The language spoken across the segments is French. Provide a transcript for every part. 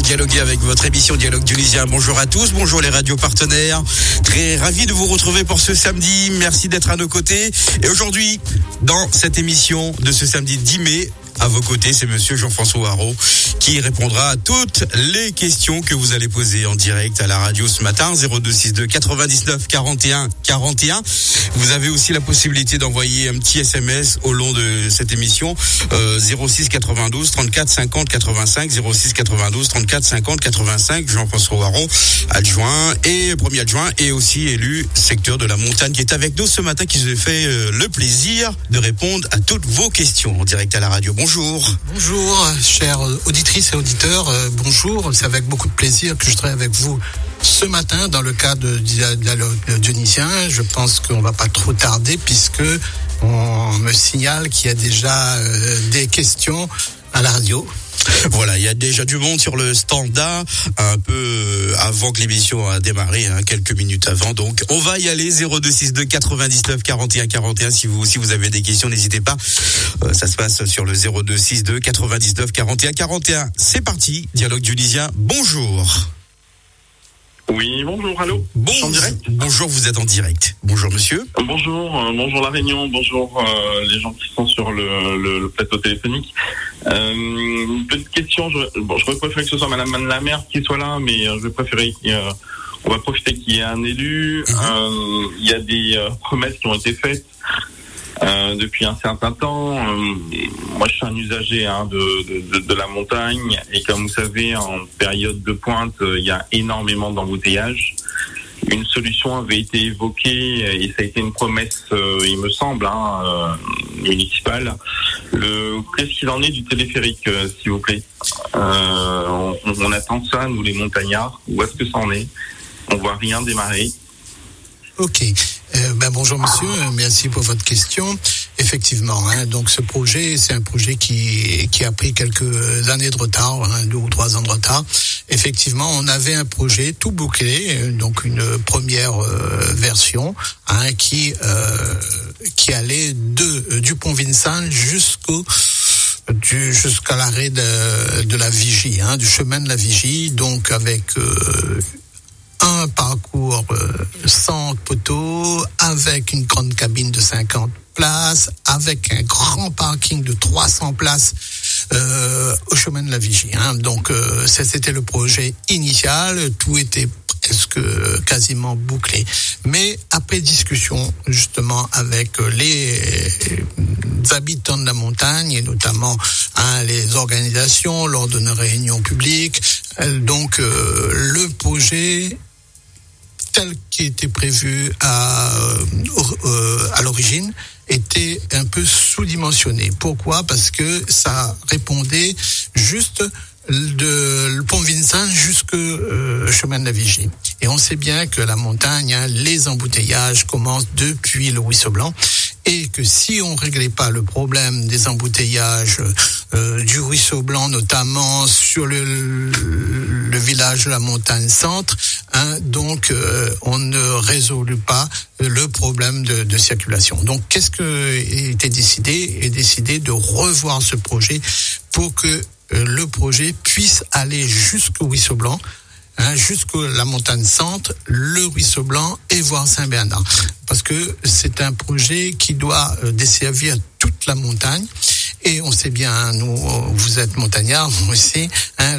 dialoguer avec votre émission Dialogue tunisien. Bonjour à tous, bonjour les radios partenaires. Très ravi de vous retrouver pour ce samedi. Merci d'être à nos côtés. Et aujourd'hui, dans cette émission de ce samedi 10 mai, à vos côtés, c'est monsieur Jean-François Haro qui répondra à toutes les questions que vous allez poser en direct à la radio ce matin. 0262 99 41 41. Vous avez aussi la possibilité d'envoyer un petit SMS au long de cette émission. 06 92 34 50 85. 06 92 34 50 85. Jean-François Haro, adjoint et premier adjoint et aussi élu secteur de la montagne qui est avec nous ce matin, qui se fait le plaisir de répondre à toutes vos questions en direct à la radio. Bonjour. Bonjour, chères auditrices et auditeurs. Bonjour, c'est avec beaucoup de plaisir que je serai avec vous ce matin dans le cadre du dialogue tunisien. Je pense qu'on va pas trop tarder puisque on me signale qu'il y a déjà des questions à la radio. Voilà, il y a déjà du monde sur le standard un peu avant que l'émission a démarré, quelques minutes avant. Donc, on va y aller. 0262 99 41 41. Si vous avez des questions, n'hésitez pas. Ça se passe sur le 0262 99 41 41. C'est parti. Dialogue tunisien. Bonjour. Oui, bonjour, allô. Bonjour, vous êtes en direct. Bonjour, monsieur. Bonjour la Réunion, bonjour les gens qui sont sur le plateau téléphonique. Une petite question, j'aurais préféré que ce soit Madame Manlamère qui soit là, mais je vais préférer on va profiter qu'il y ait un élu. Il y a des promesses qui ont été faites depuis un certain temps. Moi, je suis un usager de la montagne, et comme vous savez, en période de pointe, il y a énormément d'embouteillages. Une solution avait été évoquée, et ça a été une promesse, il me semble, municipale. Qu'est-ce qu'il en est du téléphérique, s'il vous plaît? On attend ça, nous les montagnards. Où est-ce que ça en est? On voit rien démarrer. Ok. Bonjour monsieur, merci pour votre question. Effectivement, donc ce projet, c'est un projet qui a pris quelques années de retard, 2 ou 3 ans de retard. Effectivement, on avait un projet tout bouclé, donc une première version qui allait du pont Vincennes jusqu'à l'arrêt de la Vigie, du chemin de la Vigie, donc avec un parcours sans poteaux, avec une grande cabine de 50 places, avec un grand parking de 300 places au chemin de la Vigie. Donc ça, c'était le projet initial, tout était presque quasiment bouclé. Mais après discussion justement avec les habitants de la montagne, et notamment les organisations lors de nos réunions publiques, donc le projet tel qui était prévu à l'origine était un peu sous-dimensionné. Pourquoi? Parce que ça répondait juste le pont Vincennes jusqu'au chemin de la Vigie. Et on sait bien que la montagne, les embouteillages commencent depuis le Ruisseau Blanc, et que si on réglait pas le problème des embouteillages du Ruisseau Blanc, notamment sur le village de la montagne centre, donc on ne résout pas le problème de circulation. Donc qu'est-ce que était décidé? Est décidé de revoir ce projet pour que le projet puisse aller jusqu'au Ruisseau Blanc, jusqu'à la montagne centre, le Ruisseau Blanc et voire Saint-Bernard. Parce que c'est un projet qui doit desservir toute la montagne. Et on sait bien, nous, vous êtes montagnards, moi aussi,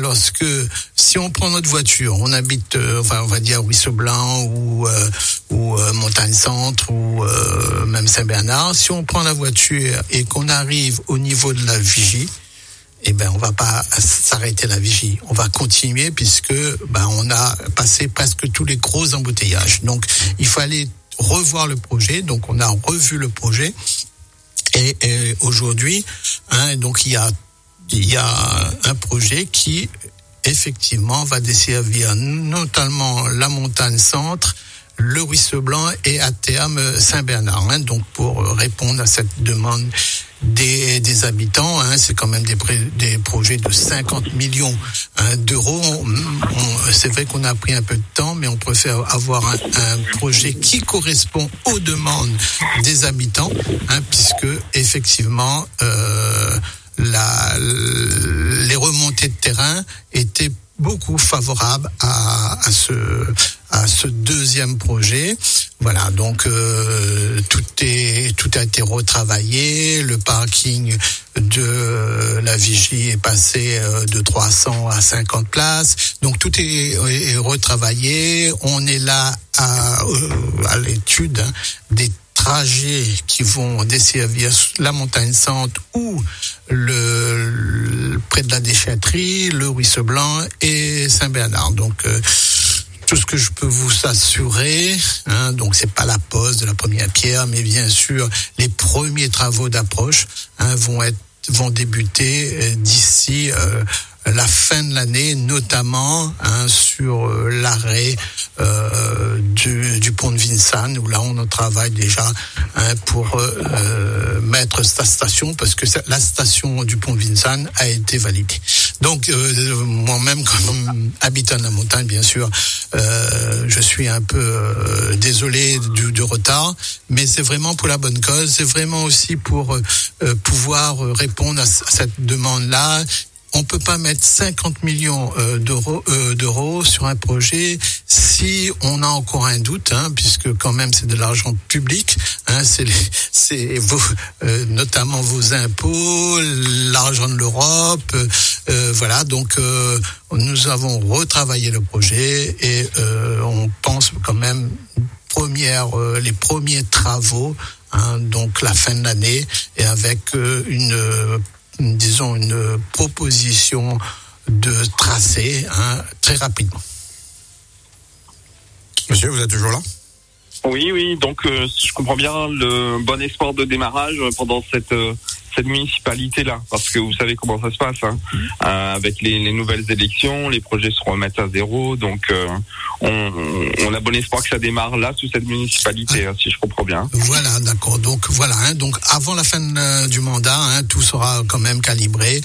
si on prend notre voiture, on habite, on va dire Ruisseau Blanc ou Montagne Centre ou même Saint-Bernard, si on prend la voiture et qu'on arrive au niveau de la Vigie, on va pas s'arrêter la Vigie. On va continuer puisque, on a passé presque tous les gros embouteillages. Donc, il fallait revoir le projet. Donc, on a revu le projet. Et aujourd'hui, donc, il y a un projet qui, effectivement, va desservir notamment la montagne centre, le Ruisseau Blanc et à terme Saint-Bernard. Donc, pour répondre à cette demande des habitants, c'est quand même des projets de 50 millions d'euros. C'est vrai qu'on a pris un peu de temps, mais on préfère avoir un projet qui correspond aux demandes des habitants, puisque effectivement les remontées de terrain étaient beaucoup favorables à ce deuxième projet. Voilà, donc tout a été retravaillé. Le parking de la Vigie est passé de 300 à 50 places. Donc tout est retravaillé. On est là à l'étude des trajets qui vont desservir la montagne Sainte ou près de la déchetterie, le Ruisseau Blanc et Saint-Bernard. Donc tout ce que je peux vous assurer, donc c'est pas la pose de la première pierre, mais bien sûr les premiers travaux d'approche vont débuter d'ici la fin de l'année, notamment sur l'arrêt du pont de Vincennes, où là on travaille déjà pour mettre sa station, parce que la station du pont de Vincennes a été validée. Donc moi-même, comme habitant de la montagne, bien sûr, je suis un peu désolé du retard, mais c'est vraiment pour la bonne cause. C'est vraiment aussi pour pouvoir répondre à cette demande-là. On peut pas mettre 50 millions d'euros sur un projet si on a encore un doute, puisque quand même c'est de l'argent public, c'est notamment vos impôts, l'argent de l'Europe, voilà. Donc nous avons retravaillé le projet et on pense quand même les premiers travaux, donc la fin de l'année, et avec une proposition de tracé très rapidement. Monsieur, vous êtes toujours là ? Oui, donc je comprends bien le bon espoir de démarrage pendant cette municipalité-là, parce que vous savez comment ça se passe, avec les nouvelles élections, les projets se remettent à zéro, donc on a bon espoir que ça démarre là sous cette municipalité, si je comprends bien. Voilà, d'accord. Donc voilà, donc avant la fin du mandat, tout sera quand même calibré,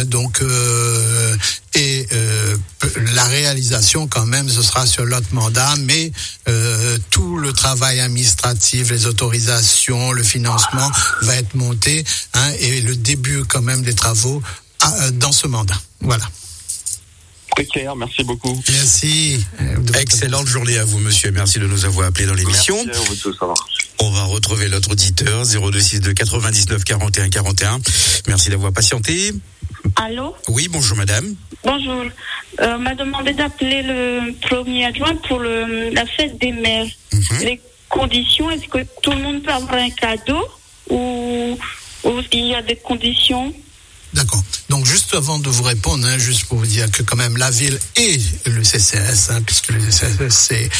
et la réalisation quand même ce sera sur l'autre mandat, mais tout le travail administratif, les autorisations, le financement va être monté, et le début quand même des travaux dans ce mandat. Voilà. Très clair, merci beaucoup. Merci. Excellente journée à vous, monsieur. Merci de nous avoir appelés dans l'émission. Merci à vous tous, on va retrouver l'autre auditeur, 0262 99 41 41. Merci d'avoir patienté. Allô ? Oui, bonjour madame. Bonjour. On m'a demandé d'appeler le 1er juin pour la fête des mères. Les conditions, est-ce que tout le monde peut avoir un cadeau ou il y a des conditions ? D'accord. Donc juste avant de vous répondre, juste pour vous dire que quand même la ville et le CCS, puisque le CCS c'est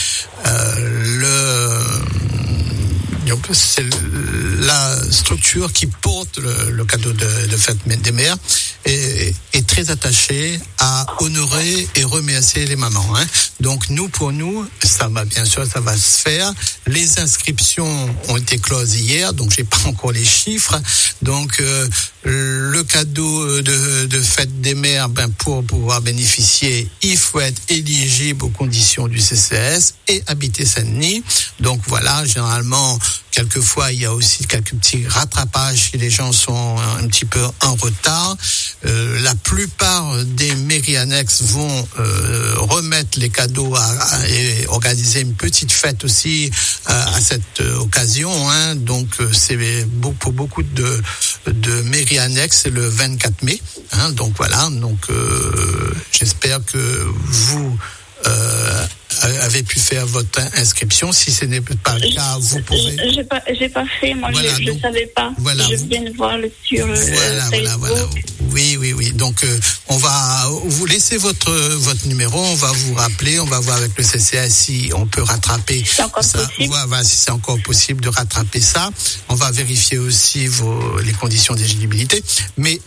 c'est la structure qui porte le cadeau de fête des mères, est très attachée à honorer et remercier les mamans. Donc pour nous, ça va se faire. Les inscriptions ont été closes hier, donc j'ai pas encore les chiffres. Donc le cadeau de fête des mères, pour pouvoir bénéficier, il faut être éligible aux conditions du CCS et habiter Saint-Denis. Donc voilà, généralement, quelquefois, il y a aussi quelques petits rattrapages si les gens sont un petit peu en retard. La plupart des mairies annexes vont remettre les cadeaux et organiser une petite fête aussi à cette occasion. Donc, c'est pour beaucoup de mairies annexes, c'est le 24 mai. Donc voilà. Donc, j'espère que vous avez pu faire votre inscription. Si ce n'est pas le cas, vous pouvez. J'ai pas fait. Moi, voilà, je savais pas. Voilà, je viens de voir sur Facebook. Voilà. Oui. Donc, on va vous laisser votre numéro. On va vous rappeler. On va voir avec le CCS si on peut rattraper ça. Voilà, si c'est encore possible de rattraper ça. On va vérifier aussi les conditions d'éligibilité. Mais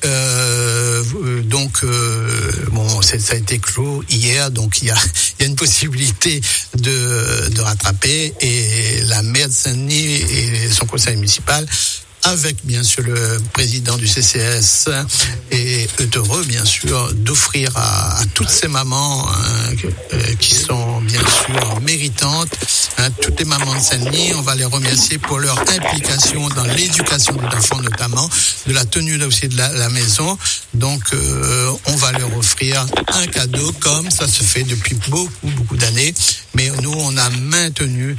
ça a été clos hier. Donc, il y a une possibilité de rattraper, et la maire de Saint-Denis et son conseil municipal, avec bien sûr le président du CCS, est heureux bien sûr d'offrir à toutes ces mamans qui sont bien sûr méritantes Toutes les mamans de Saint-Denis, on va les remercier pour leur implication dans l'éducation des enfants notamment, de la tenue aussi de la maison. Donc on va leur offrir un cadeau comme ça se fait depuis beaucoup d'années. Mais nous, on a maintenu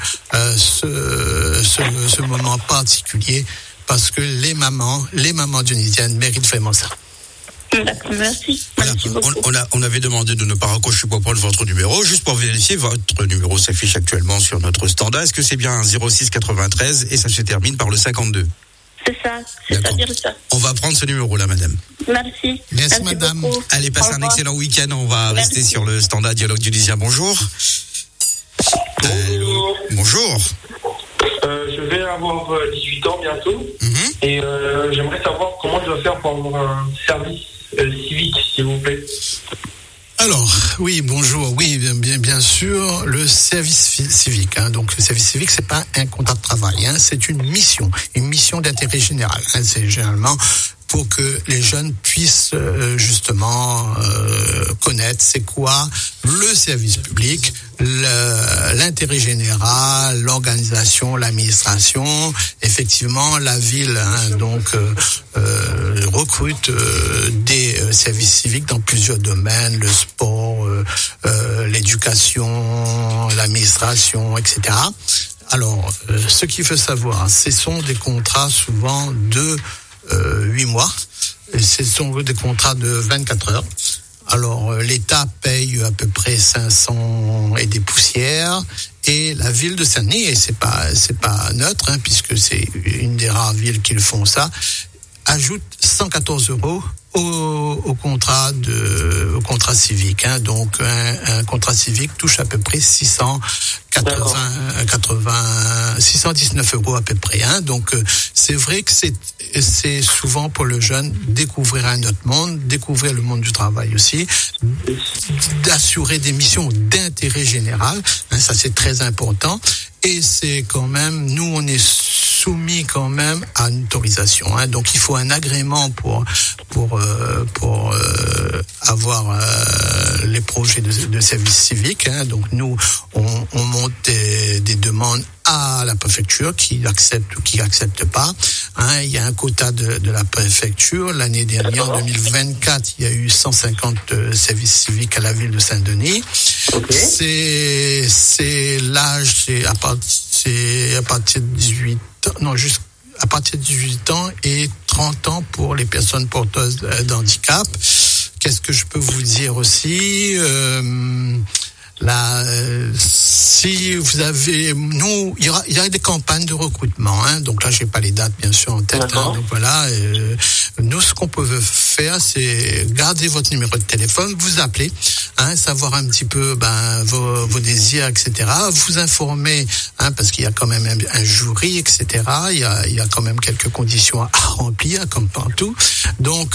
ce moment particulier parce que les mamans dionysiennes méritent vraiment ça. D'accord, merci. Voilà, on avait demandé de ne pas raccrocher pour prendre votre numéro, juste pour vérifier, votre numéro s'affiche actuellement sur notre standard. Est-ce que c'est bien un 06 93 et ça se termine par le 52? C'est ça, c'est-à-dire ça. On va prendre ce numéro-là, madame. Merci. Merci madame. Beaucoup. Allez, passez un excellent week-end. On va rester sur le standard Dialogue Dionysien. Bonjour. Allô. Bonjour. Je vais avoir 18 ans bientôt et j'aimerais savoir comment je dois faire pour avoir un service civique, s'il vous plaît. Alors, oui, bonjour. Oui, bien sûr, le service civique. Donc, le service civique, c'est pas un contrat de travail. C'est une mission d'intérêt général. C'est généralement pour que les jeunes puissent justement connaître c'est quoi le service public, l'intérêt général, l'organisation, l'administration. Effectivement, la ville recrute des services civiques dans plusieurs domaines, le sport, l'éducation, l'administration, etc. Alors, ce qu'il faut savoir, ce sont des contrats souvent de 8 mois. Et ce sont des contrats de 24 heures. Alors, l'État paye à peu près 500 et des poussières. Et la ville de Saint-Denis, et c'est pas neutre, puisque c'est une des rares villes qui le font ça, ajoute 114 € au contrat civique. Donc, un contrat civique touche à peu près 619 € à peu près. Donc, c'est vrai que c'est souvent pour le jeune découvrir un autre monde, découvrir le monde du travail aussi, d'assurer des missions d'intérêt général. Ça, c'est très important. Et c'est quand même, nous, on est soumis quand même à une autorisation. Donc, il faut un agrément pour avoir les projets de service civique. Donc, nous, on monte des demandes à la préfecture qui accepte ou qui accepte pas. Il y a un quota de la préfecture. L'année dernière, en 2024, il y a eu 150 services civiques à la ville de Saint-Denis. Okay. C'est l'âge, c'est à partir de 18 ans, non, juste à partir de 18 ans et 30 ans pour les personnes porteuses d'handicap. Qu'est-ce que je peux vous dire aussi? Si vous avez, il y a des campagnes de recrutement. Donc là, j'ai pas les dates bien sûr en tête. Donc voilà. Nous, ce qu'on peut faire, c'est garder votre numéro de téléphone, vous appeler, savoir un petit peu vos désirs, etc. Vous informer, parce qu'il y a quand même un jury, etc. Il y a quand même quelques conditions à remplir, comme partout. Donc,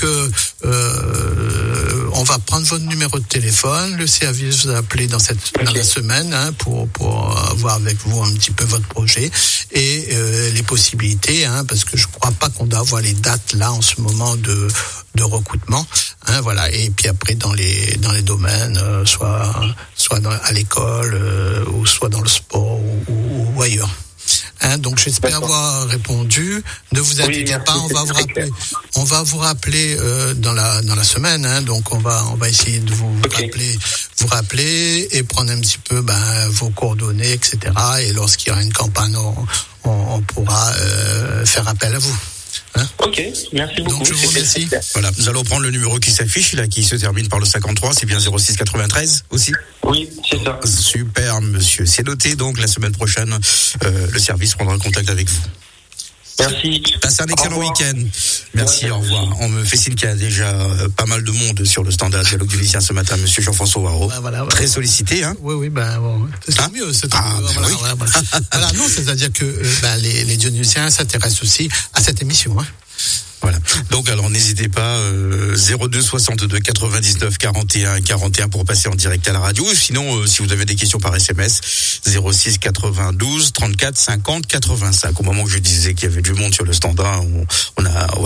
on va prendre votre numéro de téléphone. Le service vous a appelé dans la semaine pour voir avec vous un petit peu votre projet et les possibilités, parce que je crois pas qu'on doit avoir les dates là en ce moment de recrutement. Voilà. Et puis après dans les domaines, soit à l'école ou soit dans le sport ou ailleurs. Donc j'espère avoir répondu. Ne vous inquiétez pas, on va vous rappeler dans la semaine. Donc on va essayer de vous rappeler et prendre un petit peu vos coordonnées, etc. Et lorsqu'il y aura une campagne, on pourra faire appel à vous. Ok, merci beaucoup. Donc je vous remercie. Voilà, nous allons prendre le numéro qui s'affiche là, qui se termine par le 53. C'est bien 06 93 aussi. Oui, c'est ça. Super, monsieur. C'est noté. Donc la semaine prochaine, le service prendra contact avec vous. Merci. Passez un excellent week-end. Merci, au revoir. On me fait signe qu'il y a déjà pas mal de monde sur le standard Dialogue Dionysien ce matin, monsieur Jean-François Waro. Voilà. Très sollicité, Oui, bon. C'est mieux, c'est mieux. Voilà, non, c'est-à-dire que les Dionysiens s'intéressent aussi à cette émission, Voilà. Donc alors n'hésitez pas 02 62 99 41 41 pour passer en direct à la radio. Sinon si vous avez des questions par SMS 06 92 34 50 85. Au moment que je disais qu'il y avait du monde sur le standard, on a voilà.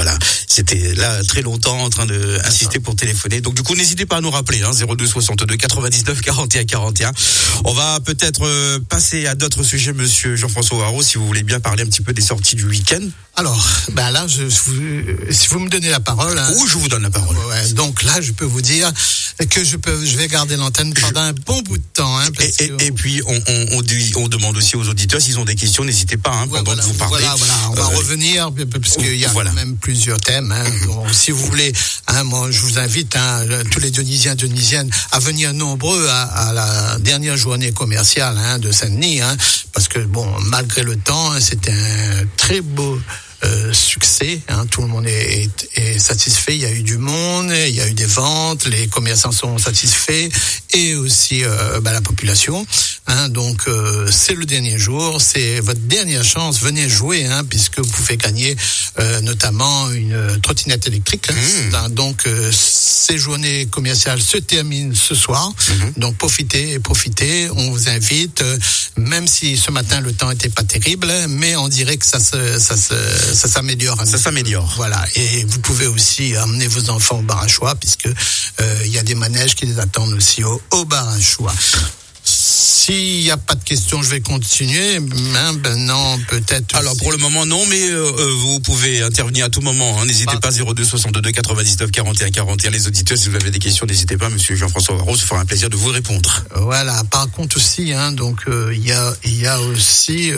c'était là très longtemps en train de insister pour téléphoner. Donc du coup, n'hésitez pas à nous rappeler, 02 62 99 41 41. On va peut-être passer à d'autres sujets, monsieur Jean-François Waro, si vous voulez bien parler un petit peu des sorties du week-end. Alors, là, si vous me donnez la parole. Oui, je vous donne la parole. Ouais, donc là, je peux vous dire que je vais garder l'antenne pendant un bon bout de temps. Et puis, on demande aussi aux auditeurs s'ils ont des questions, n'hésitez pas pendant que vous parlez. Voilà, on va revenir parce qu'il y a quand même plusieurs thèmes. Donc, si vous voulez, moi, je vous invite tous les Dionysiennes à venir nombreux à la dernière journée commerciale de Saint-Denis, parce que malgré le temps, c'était un très beau succès, tout le monde est satisfait, il y a eu du monde, il y a eu des ventes, les commerçants sont satisfaits et aussi la population, donc c'est le dernier jour, c'est votre dernière chance, venez jouer, puisque vous pouvez gagner notamment une trottinette électrique, donc ces journées commerciales se terminent ce soir, donc profitez, on vous invite, même si ce matin le temps était pas terrible, mais on dirait que ça s'améliore. Ça s'améliore. Voilà. Et vous pouvez aussi emmener vos enfants au bar à choix, puisque il y a des manèges qui les attendent aussi au bar à choix. S'il n'y a pas de questions, je vais continuer. Non, peut-être. Alors pour le moment non, mais vous pouvez intervenir à tout moment. N'hésitez pas, 02 62 99 41 41. Les auditeurs, si vous avez des questions, n'hésitez pas. Monsieur Jean-François Waro, ça fera un plaisir de vous répondre. Voilà. Par contre aussi, donc il y a aussi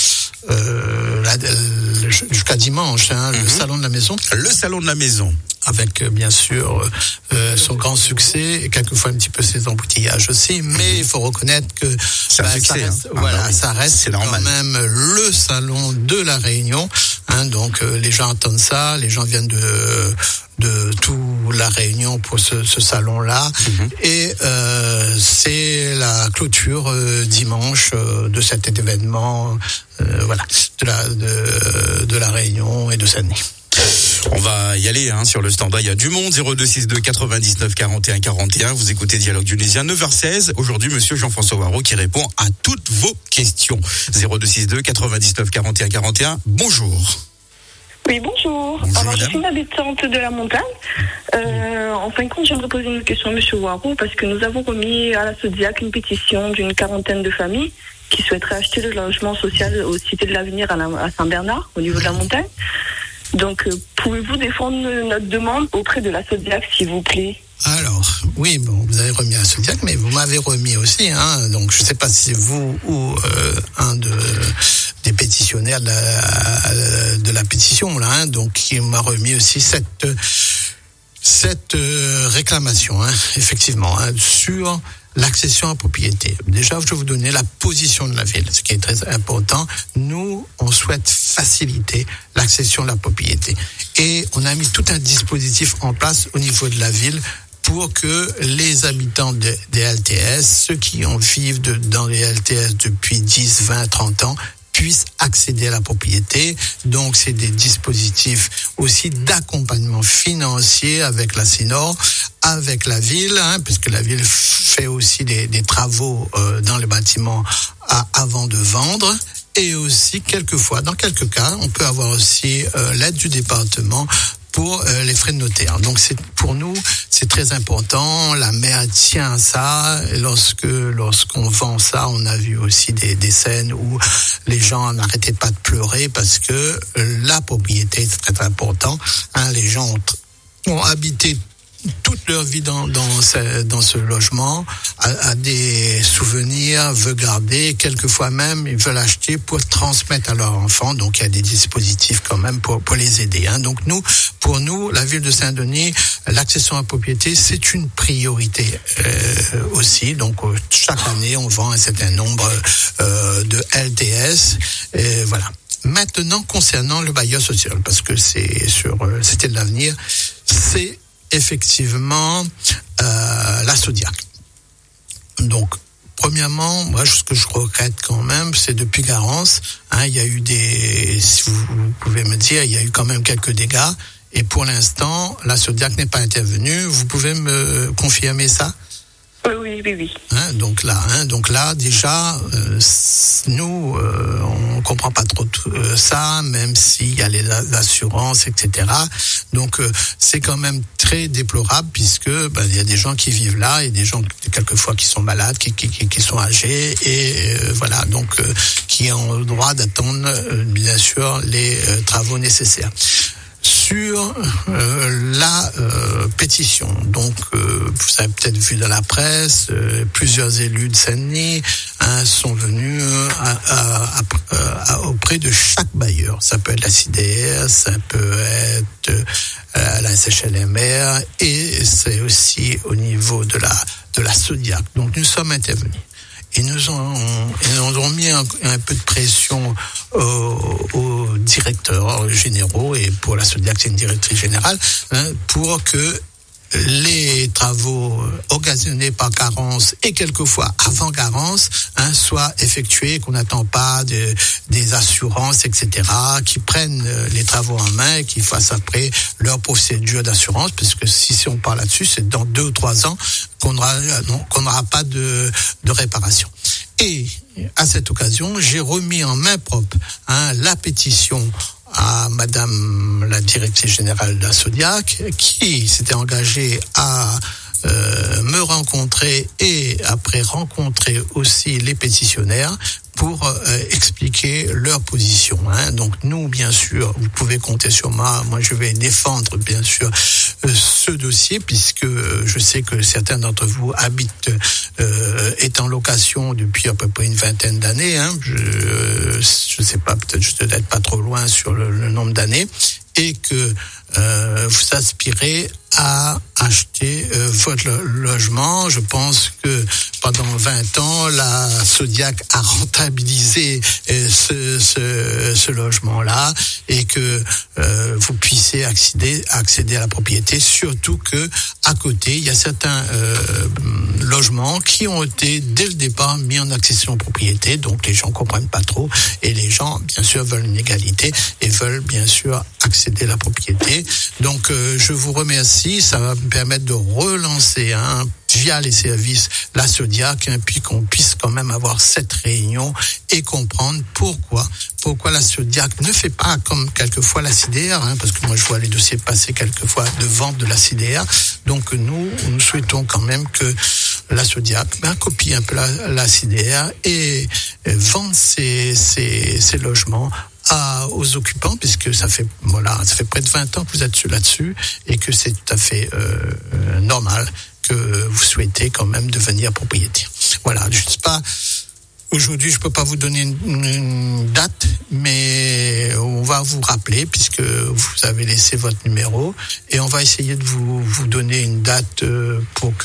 jusqu'à dimanche, le salon de la maison. Le salon de la maison. Avec bien sûr son grand succès et quelquefois un petit peu ses embouteillages aussi, mais il faut reconnaître que ça reste, ça reste quand même le salon de la Réunion, donc les gens attendent ça, les gens viennent de toute la Réunion pour ce salon-là, et c'est la clôture dimanche de cet événement de la Réunion et de Saint-Denis. On va y aller sur le standard. Il y a du monde. 0262 99 41 41. Vous écoutez Dialogue Dunésien, 9h16. Aujourd'hui, monsieur Jean-François Waro qui répond à toutes vos questions. 0262 99 41 41. Bonjour. Oui, bonjour. Alors, je suis une habitante de la montagne. En fin de compte, j'aimerais poser une question à monsieur Waro parce que nous avons remis à la Sodiac une pétition d'une 40aine de familles qui souhaiteraient acheter le logement social au Cité de l'Avenir à Saint-Bernard, au niveau de la montagne. Donc, pouvez-vous défendre notre demande auprès de la Sodiac, s'il vous plaît? Alors, oui, vous avez remis à la Sodiac, mais vous m'avez remis aussi, donc je ne sais pas si c'est vous ou un des pétitionnaires de la pétition, là, donc qui m'a remis aussi cette réclamation, effectivement, sur l'accession à propriété. Déjà, je vais vous donner la position de la ville, ce qui est très important. Nous, on souhaite faciliter l'accession à la propriété. Et on a mis tout un dispositif en place au niveau de la ville pour que les habitants des LTS, ceux qui vivent dans les LTS depuis 10, 20, 30 ans, puissent accéder à la propriété. Donc, c'est des dispositifs aussi d'accompagnement financier avec la CNOR, avec la ville, puisque la ville fait aussi des travaux dans les bâtiments avant de vendre. Et aussi, quelquefois, dans quelques cas, on peut avoir aussi l'aide du département pour les frais de notaire. Donc pour nous, c'est très important. La maire tient à ça. Et lorsqu'on vend ça, on a vu aussi des scènes où les gens n'arrêtaient pas de pleurer parce que la propriété est très important. Les gens ont habité toute leur vie dans ce logement, a des souvenirs, veut garder, quelquefois même ils veulent acheter pour transmettre à leurs enfants, donc il y a des dispositifs quand même pour les aider. Donc pour nous, la ville de Saint-Denis, l'accession à la propriété, c'est une priorité aussi, donc chaque année on vend un certain nombre de LTS, et voilà. Maintenant, concernant le bailleur social, parce que c'est sur Cité de l'Avenir, c'est effectivement la Sodiac. Donc, premièrement, moi, ce que je regrette quand même, c'est depuis Garance, il y a eu si vous pouvez me dire, il y a eu quand même quelques dégâts, et pour l'instant, la Sodiac n'est pas intervenue. Vous pouvez me confirmer ça? Oui. Donc là, déjà, nous, on comprend pas trop ça, même s'il y a les assurances, etc. Donc, c'est quand même très déplorable puisque il y a des gens qui vivent là et des gens quelquefois qui sont malades, qui sont âgés et voilà, donc qui ont le droit d'attendre bien sûr les travaux nécessaires. Sur la pétition, donc vous avez peut-être vu dans la presse, plusieurs élus de Saint-Denis sont venus auprès de chaque bailleur. Ça peut être la CIDR, ça peut être la SHLMR et c'est aussi au niveau de la Sodiac. Donc nous sommes intervenus. Et nous ont mis un peu de pression aux directeurs généraux, et pour la Sodiac, c'est une directrice générale, pour que les travaux occasionnés par carence et quelquefois avant carence soient effectués, qu'on n'attend pas des assurances, etc., qui prennent les travaux en main et qui fassent après leur procédure d'assurance, parce que si on parle là-dessus, c'est dans 2 ou 3 ans qu'on n'aura pas de réparation. Et à cette occasion, j'ai remis en main propre la pétition à Madame la directrice générale de la Sodiac, qui s'était engagée à me rencontrer et après rencontrer aussi les pétitionnaires pour expliquer leur position. Donc nous, bien sûr, vous pouvez compter sur moi. Moi, je vais défendre, bien sûr, ce dossier, puisque je sais que certains d'entre vous habitent, est en location depuis à peu près une vingtaine d'années. Je sais pas, peut-être je dois être pas trop loin sur le nombre d'années, et que vous aspirez à acheter votre logement. Je pense que pendant 20 ans, la Sodiac a rentabilisé ce logement-là, et que vous puissiez accéder à la propriété. Surtout que à côté, il y a certains logements qui ont été dès le départ mis en accession propriété. Donc les gens comprennent pas trop, et les gens, bien sûr, veulent une égalité et veulent bien sûr accéder à la propriété. Donc je vous remercie. Ça va me permettre de relancer via les services la Sodiac, puis qu'on puisse quand même avoir cette réunion et comprendre pourquoi la Sodiac ne fait pas comme quelquefois la CIDR, parce que moi je vois les dossiers passer quelquefois de vente de la CIDR. Donc nous souhaitons quand même que la Sodiac copie un peu la CIDR et vende ces logements aux occupants, puisque ça fait près de 20 ans que vous êtes là-dessus, et que c'est tout à fait normal que vous souhaitez quand même devenir propriétaire. Voilà, je sais pas, aujourd'hui je peux pas vous donner une date, mais on va vous rappeler, puisque vous avez laissé votre numéro, et on va essayer de vous donner une date pour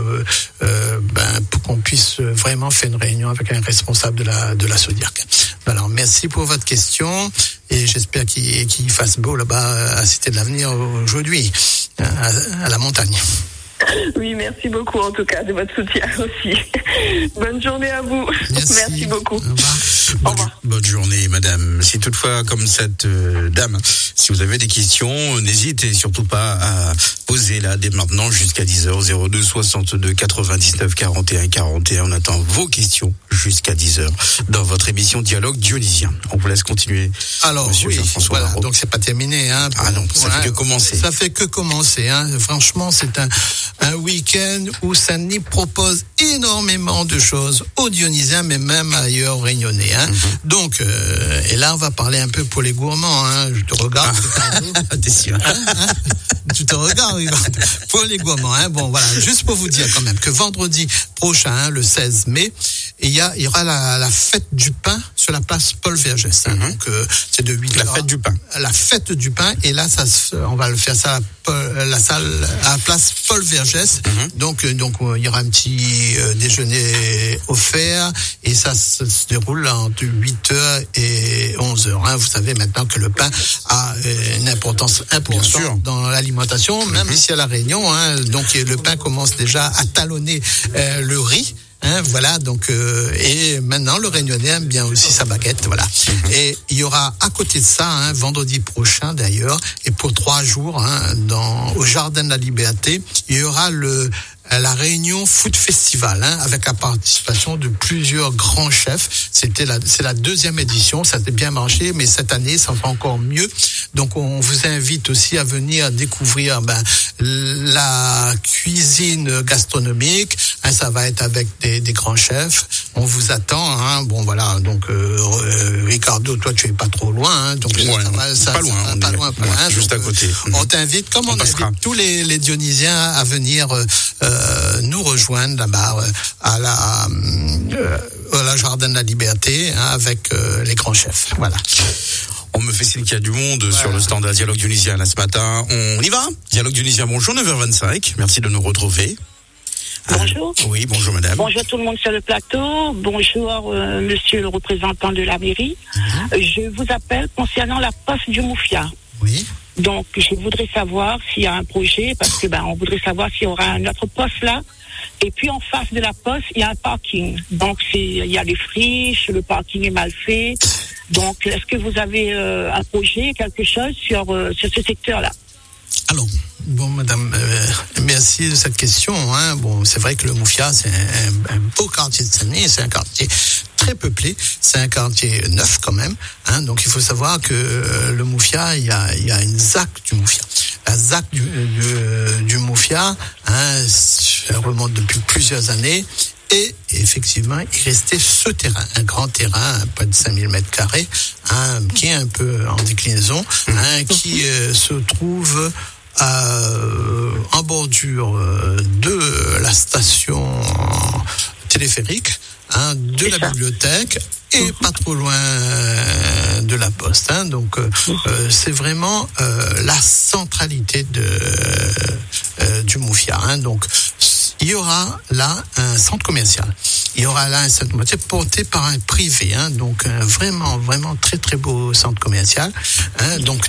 qu'on puisse vraiment faire une réunion avec un responsable de la Sodiac. Alors merci pour votre question, et j'espère qu'il fasse beau là-bas à Cité de l'Avenir aujourd'hui, à la montagne. Oui, merci beaucoup en tout cas de votre soutien aussi. Bonne journée à vous. Merci beaucoup. Au revoir. Bonne journée, madame. Si toutefois, comme cette dame, si vous avez des questions, n'hésitez surtout pas à poser là dès maintenant jusqu'à 10h, 02 62 99 41 41. On attend vos questions jusqu'à 10h dans votre émission Dialogue Dionysien. On vous laisse continuer. Alors, monsieur Jean-François Barrault. Donc c'est pas terminé. Non, ça fait que commencer. Ça fait que commencer. Franchement, c'est un week-end où Saint-Denis propose énormément de choses aux Dionysiens, mais même ailleurs aux Réunionnais. Donc, et là, on va parler un peu pour les gourmands. Je te regarde. T'es sûr? Tu te regardes, pour les gourmands. Bon, voilà, juste pour vous dire quand même que vendredi prochain, le 16 mai, il y aura la fête du pain sur la place Paul Vergès. Donc, c'est de 8h. La fête du pain. La fête du pain. Et là, on va le faire ça à la salle, à la place Paul Vergès. Donc, il y aura un petit déjeuner offert, et ça se déroule entre 8h et 11h. Vous savez maintenant que le pain a une importance importante dans l'alimentation, même ici à La Réunion. Donc, le pain commence déjà à talonner le riz. Voilà, donc et maintenant le Réunionnais aime bien aussi sa baguette, voilà. Et il y aura à côté de ça, vendredi prochain d'ailleurs, et pour 3 jours, au Jardin de la Liberté, il y aura la Réunion Food Festival, avec la participation de plusieurs grands chefs. C'est la deuxième édition, ça s'est bien marché, mais cette année, ça va encore mieux. Donc, on vous invite aussi à venir découvrir la cuisine gastronomique. Ça va être avec des grands chefs. On vous attend. Bon, voilà. Donc, Ricardo, toi, tu es pas trop loin. Donc, pas loin. Juste à côté. On t'invite, comme on invite tous les Dionysiens à venir nous rejoindre là-bas à la Jardin de la Liberté, avec les grands chefs. Voilà. On me fait signe qu'il y a du monde sur le stand à Dialogue Dionysien là ce matin. On y va? Dialogue Dionysien, bonjour, 9h25. Merci de nous retrouver. Bonjour. Oui, bonjour madame. Bonjour tout le monde sur le plateau. Bonjour monsieur le représentant de la mairie. Je vous appelle concernant la poste du Moufia. Oui. Donc, je voudrais savoir s'il y a un projet, parce que on voudrait savoir s'il y aura un autre poste là. Et puis, en face de la poste, il y a un parking. Donc, il y a des friches, le parking est mal fait. Donc, est-ce que vous avez un projet, quelque chose sur ce secteur-là? Alors, bon, madame, merci de cette question. Bon, c'est vrai que le Moufia, c'est un beau quartier de Saint-Denis, c'est un quartier très peuplé, c'est un quartier neuf quand même. Donc, il faut savoir que le Moufia, il y a une ZAC du Moufia. La ZAC du Moufia, elle remonte depuis plusieurs années. Et effectivement, il restait ce terrain, un grand terrain, près de 5000 mètres carrés, qui est un peu en déclinaison, qui se trouve en bordure de la station téléphérique, de la bibliothèque et pas trop loin de la poste. Donc c'est vraiment la centralité du Moufia. Donc il y aura là un centre commercial. Il y aura là un centre commercial porté par un privé. Donc vraiment très très beau centre commercial. Donc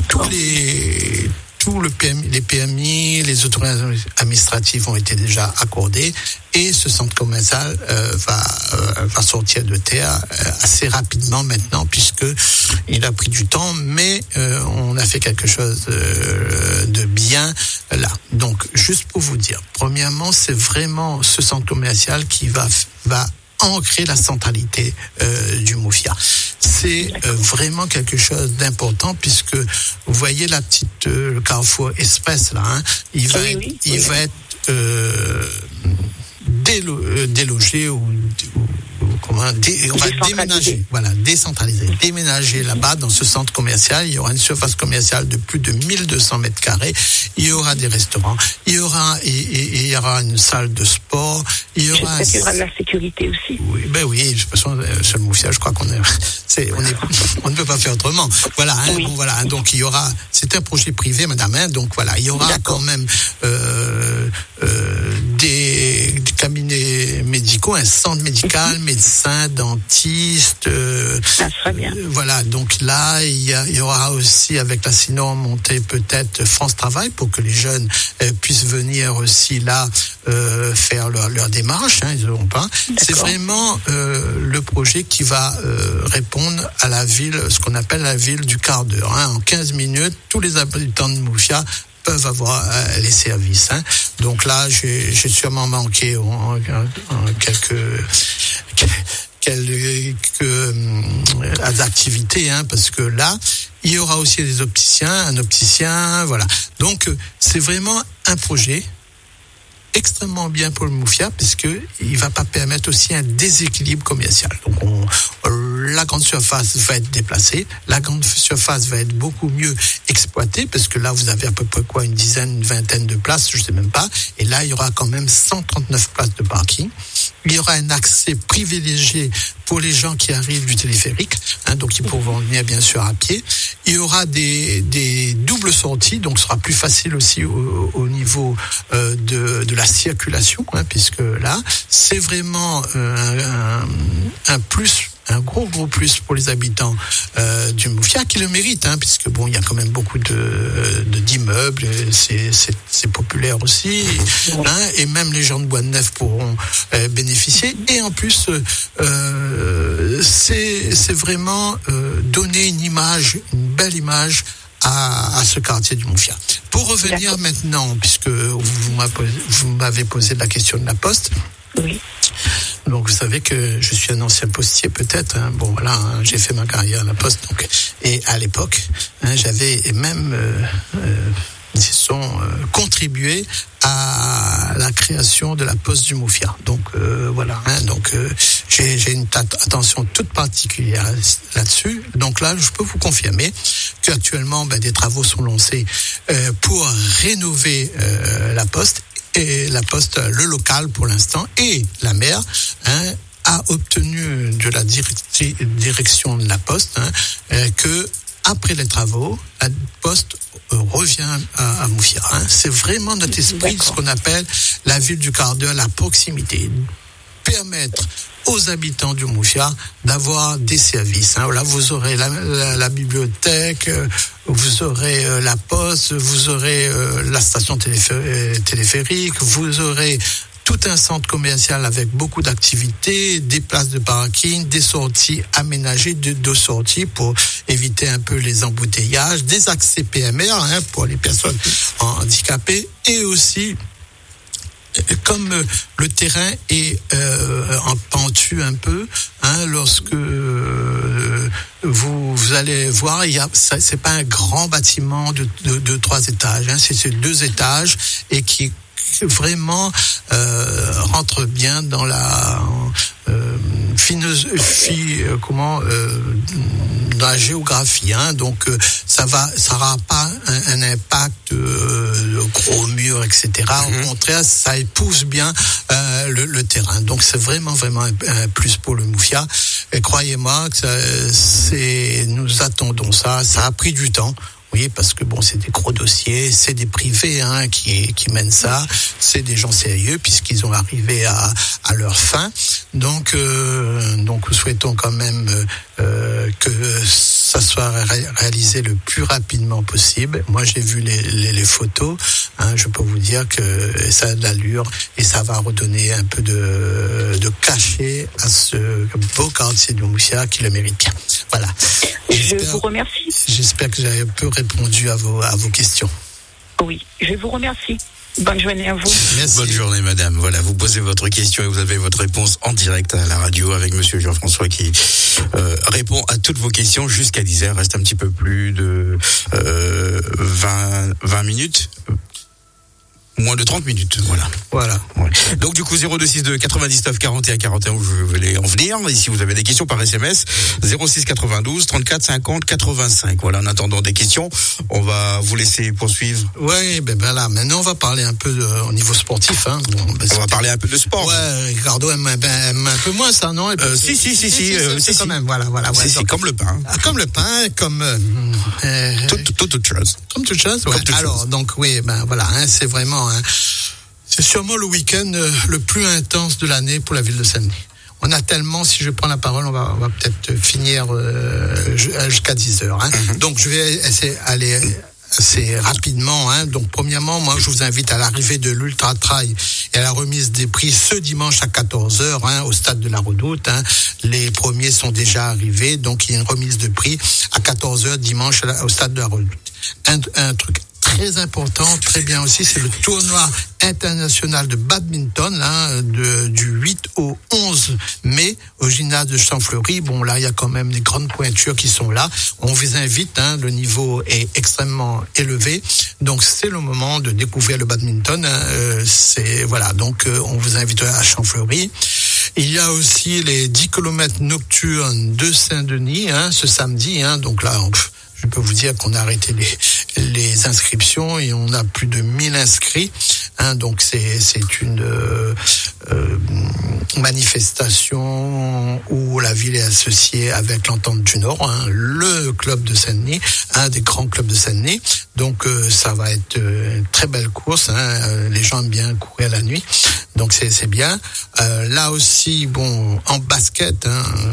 les PMI, les autorités administratives ont été déjà accordées et ce centre commercial va sortir de terre assez rapidement maintenant, puisque il a pris du temps, mais on a fait quelque chose de bien là. Donc juste pour vous dire, premièrement, c'est vraiment ce centre commercial qui va ancrer la centralité du Moufia. C'est vraiment quelque chose d'important, puisque vous voyez le carrefour Express là, il va être délogé ou on va déménager là-bas dans ce centre commercial. Il y aura une surface commerciale de plus de 1200 mètres carrés. Il y aura des restaurants. Il y aura une salle de sport. Il y aura de la sécurité aussi. Oui, de toute façon, sur le Moufia, je crois on ne peut pas faire autrement. Voilà, oui. Bon, voilà. Donc il y aura, c'est un projet privé, madame. Donc voilà, il y aura quand même des cabinets médicaux, un centre médical, médecins, dentistes. Ça serait bien. Voilà, donc là, il y aura aussi avec la SINOR monter peut-être France Travail pour que les jeunes puissent venir aussi là faire leur démarche. Ils n'auront pas. C'est vraiment le projet qui va répondre à la ville, ce qu'on appelle la ville du quart d'heure. En 15 minutes, tous les habitants de Moufia peuvent avoir les services. Donc là, j'ai sûrement manqué en quelques activités, parce que là, il y aura aussi un opticien, voilà. Donc, c'est vraiment un projet extrêmement bien pour le Moufia, puisque il va pas permettre aussi un déséquilibre commercial. Donc la grande surface va être déplacée, la grande surface va être beaucoup mieux exploitée, parce que là vous avez à peu près une vingtaine de places, je sais même pas, et là il y aura quand même 139 places de parking. Il y aura un accès privilégié pour les gens qui arrivent du téléphérique, donc ils pourront venir bien sûr à pied. Il y aura des doubles sorties, donc ce sera plus facile aussi au niveau de la circulation, puisque là c'est vraiment un plus. Un gros plus pour les habitants du Moufia, qui le méritent, puisque il y a quand même beaucoup d'immeubles, c'est populaire aussi, et même les gens de Bois-de-Neuf pourront bénéficier. Et en plus, c'est vraiment donner une belle image à ce quartier du Moufia. Pour revenir maintenant, puisque vous m'avez posé la question de la poste. Oui. Donc vous savez que je suis un ancien postier peut-être. Hein. Bon voilà, hein, j'ai fait ma carrière à la poste. Donc, et à l'époque, hein, j'avais même contribué à la création de la poste du Moufia. Donc voilà. Hein, donc j'ai une attention toute particulière là-dessus. Donc là, je peux vous confirmer qu'actuellement, des travaux sont lancés pour rénover la poste. Et la poste, le local pour l'instant, et la maire a obtenu de la direction de la poste que après les travaux, la poste revient à Moufia. C'est vraiment notre esprit, ce qu'on appelle la ville du quart d'heure, la proximité. Permettre aux habitants du Moufia d'avoir des services. Là, vous aurez la bibliothèque, vous aurez la poste, vous aurez la station téléphérique, vous aurez tout un centre commercial avec beaucoup d'activités, des places de parking, des sorties aménagées, deux sorties pour éviter un peu les embouteillages, des accès PMR pour les personnes handicapées, et aussi comme le terrain est en pentue un peu, lorsque vous allez voir, c'est pas un grand bâtiment de 3 étages, c'est 2 étages et qui vraiment rentre bien dans la dans la géographie. Donc ça aura pas un impact gros murs, etc. Au contraire, ça épouse bien le terrain. Donc c'est vraiment un plus pour le Moufia. Et croyez-moi que nous attendons ça. Ça a pris du temps. Oui, parce que c'est des gros dossiers, c'est des privés qui mènent ça, c'est des gens sérieux puisqu'ils ont arrivé à leur fin. Donc nous souhaitons quand même que ça soit réalisé le plus rapidement possible. Moi, j'ai vu les photos. Je peux vous dire que ça a de l'allure et ça va redonner un peu de cachet à ce beau quartier du Moufia qui le mérite bien. Voilà. Je vous remercie. J'espère que j'ai un peu répondu à vos questions. Oui, je vous remercie. Bonne journée à vous. Merci. Bonne journée, madame. Voilà, vous posez votre question et vous avez votre réponse en direct à la radio avec monsieur Jean-François qui répond à toutes vos questions jusqu'à 10h. Reste un petit peu plus de 20 minutes. Moins de 30 minutes, voilà. Ouais. Donc du coup 0262 99 41 41 où je vais en venir. Et si vous avez des questions par SMS, 06 92 34 50 85. Voilà, en attendant des questions, on va vous laisser poursuivre. Oui, là, maintenant on va parler un peu au niveau sportif. On va parler un peu de sport. Ouais, Ricardo aime un peu moins ça, non? Si, quand même, voilà. C'est comme le pain. Comme le pain, comme toute chose. Comme toute chose. Ouais. Alors donc oui, voilà, c'est vraiment. C'est sûrement le week-end le plus intense de l'année pour la ville de Saint-Denis. On a tellement, si je prends la parole, on va peut-être finir jusqu'à 10h. Donc je vais essayer d'aller assez rapidement. Donc premièrement, moi je vous invite à l'arrivée de l'Ultra Trail et à la remise des prix ce dimanche à 14h au stade de la Redoute. Les premiers sont déjà arrivés, donc il y a une remise de prix à 14h dimanche au stade de la Redoute. Un truc très important, très bien aussi, c'est le tournoi international de badminton du 8 au 11 mai au gymnase de Champfleury. Bon, là, il y a quand même des grandes pointures qui sont là. On vous invite, le niveau est extrêmement élevé. Donc, c'est le moment de découvrir le badminton. Donc, on vous invite à Champfleury. Il y a aussi les 10 km nocturnes de Saint-Denis, ce samedi. Donc là, je peux vous dire qu'on a arrêté les inscriptions et on a plus de 1000 inscrits. Donc c'est une manifestation où la ville est associée avec l'Entente du Nord, le club de Saint-Denis, un des grands clubs de Saint-Denis. Donc ça va être une très belle course. Les gens aiment bien courir la nuit, donc c'est bien. Là aussi, en basket.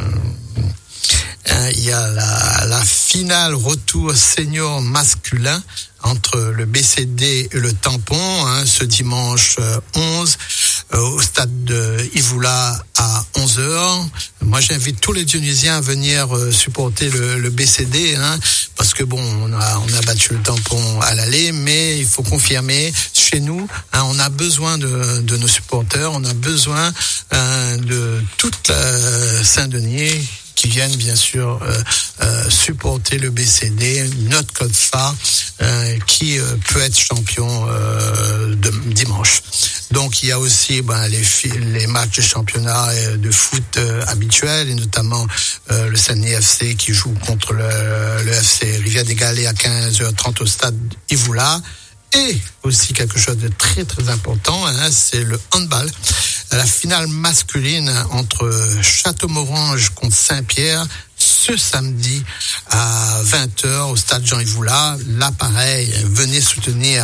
Il y a la finale retour senior masculin entre le BCD et le Tampon, ce dimanche 11 au stade de Ivoula à 11h. Moi, j'invite tous les Dionysiens à venir supporter le BCD, parce que bon, on a battu le tampon à l'aller, mais il faut confirmer chez nous, on a besoin de nos supporters, on a besoin de toute la Saint-Denis qui viennent bien sûr supporter le BCD, notre club phare qui peut être champion de dimanche. Donc il y a aussi les matchs de championnat de foot habituels, et notamment le Saguenay FC qui joue contre le FC Rivière des Galets à 15h30 au stade Ivoula. Et aussi quelque chose de très très important, c'est le handball. La finale masculine entre Châteaumorange contre Saint-Pierre ce samedi à 20h au stade Jean-Yves-Voula. Là, pareil, venez soutenir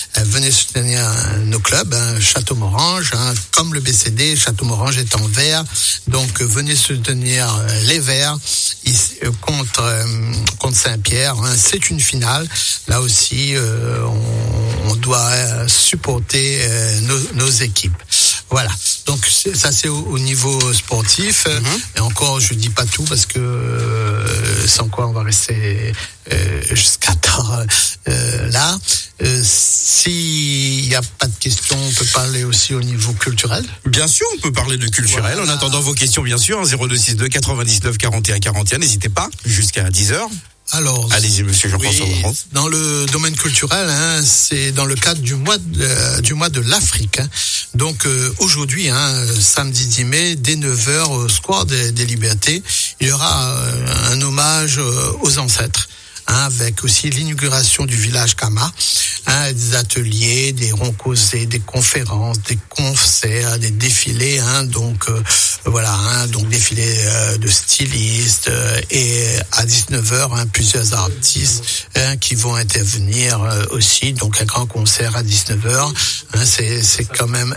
nos clubs, Châteaumorange, comme le BCD. Châteaumorange est en vert, donc venez soutenir les Verts contre Saint-Pierre. C'est une finale. Là aussi, on doit supporter nos équipes. Voilà. Donc ça c'est au niveau sportif. Et encore, je dis pas tout parce que sans quoi on va rester jusqu'à tard là. S'il n'y a pas de questions, on peut parler aussi au niveau culturel. Bien sûr, on peut parler de culturel. Voilà. En attendant vos questions, bien sûr, 0262 99 41 41. N'hésitez pas, jusqu'à 10h. Alors, allez-y, monsieur Jean-François. Oui, dans le domaine culturel, c'est dans le cadre du mois de l'Afrique. Donc aujourd'hui, samedi 10 mai, dès 9h au Square des Libertés, il y aura un hommage aux ancêtres. Avec aussi l'inauguration du village Kama, des ateliers, des ronds causés, des conférences, des concerts, des défilés, donc donc défilés de stylistes, et à 19h, plusieurs artistes qui vont intervenir aussi, donc un grand concert à 19h. C'est quand même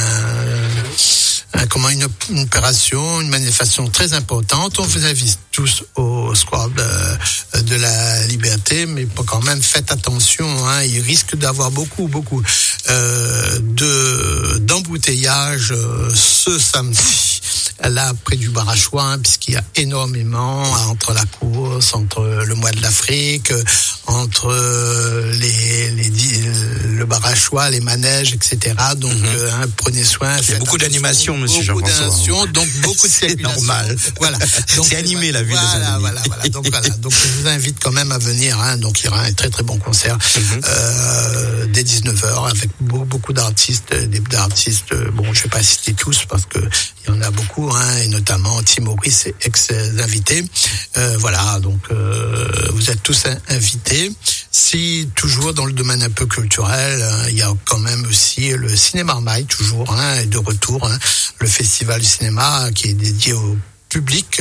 une opération, une manifestation très importante. On vous invite tous au Square de la Liberté, mais quand même faites attention, il risque d'avoir beaucoup d'embouteillages ce samedi là près du Barachois, puisqu'il y a énormément entre la course, entre le mois de l'Afrique, entre le Barachois, les manèges, etc. Donc prenez soin. Il y a beaucoup d'animations, monsieur Jean-François. Donc beaucoup de circulation. C'est normal. Voilà. Donc, c'est animé la ville de Saint-Denis. Voilà. Donc je vous invite quand même à venir. Donc il y aura un très très bon concert dès 19h avec beaucoup d'artistes, bon, je vais pas citer tous parce que il y en a beaucoup, et notamment Tim Maurice, ex-invité. Voilà, donc vous êtes tous invités. Si toujours dans le domaine un peu culturel, il y a quand même aussi le Cinéma Armaille, toujours, et de retour, le festival du cinéma qui est dédié au public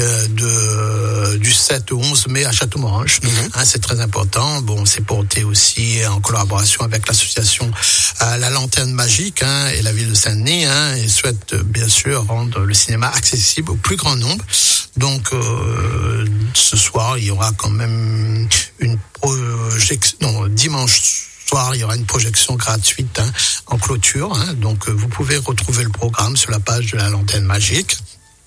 du 7 au 11 mai à Châteaumorange. C'est très important. Bon, c'est porté aussi en collaboration avec l'association La Lanterne Magique et la ville de Saint-Denis, et souhaite bien sûr rendre le cinéma accessible au plus grand nombre. Donc ce soir, il y aura quand même une projection, dimanche soir, il y aura une projection gratuite en clôture. Donc vous pouvez retrouver le programme sur la page de La Lanterne Magique.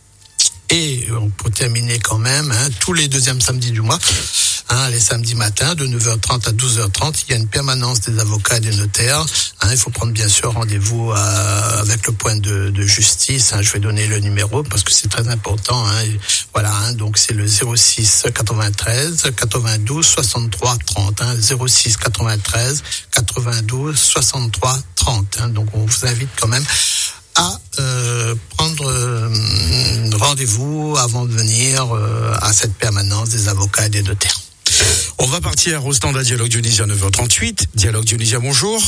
Et on peut terminer quand même tous les deuxièmes samedis du mois, les samedis matins de 9h30 à 12h30, il y a une permanence des avocats et des notaires. Il faut prendre bien sûr rendez-vous avec le point de justice. Je vais donner le numéro parce que c'est très important. Voilà, donc c'est le 06 93 92 63 30. 06 93 92 63 30. Donc on vous invite quand même à prendre rendez-vous avant de venir à cette permanence des avocats et des notaires. On va partir au stand à Dialogue Dionysien 9h38. Dialogue Dionysien, bonjour.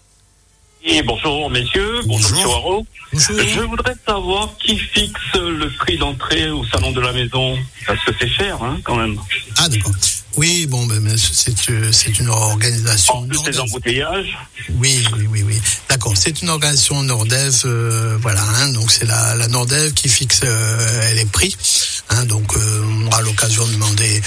Et bonjour messieurs, bonjour monsieur Haro. Je voudrais savoir qui fixe le prix d'entrée au salon de la maison, parce que c'est cher quand même. Ah d'accord. Oui, bon, c'est une organisation. Tous ces embouteillages. Oui. D'accord, c'est une organisation Nordev, donc c'est la Nordev qui fixe les prix. Donc on aura l'occasion de demander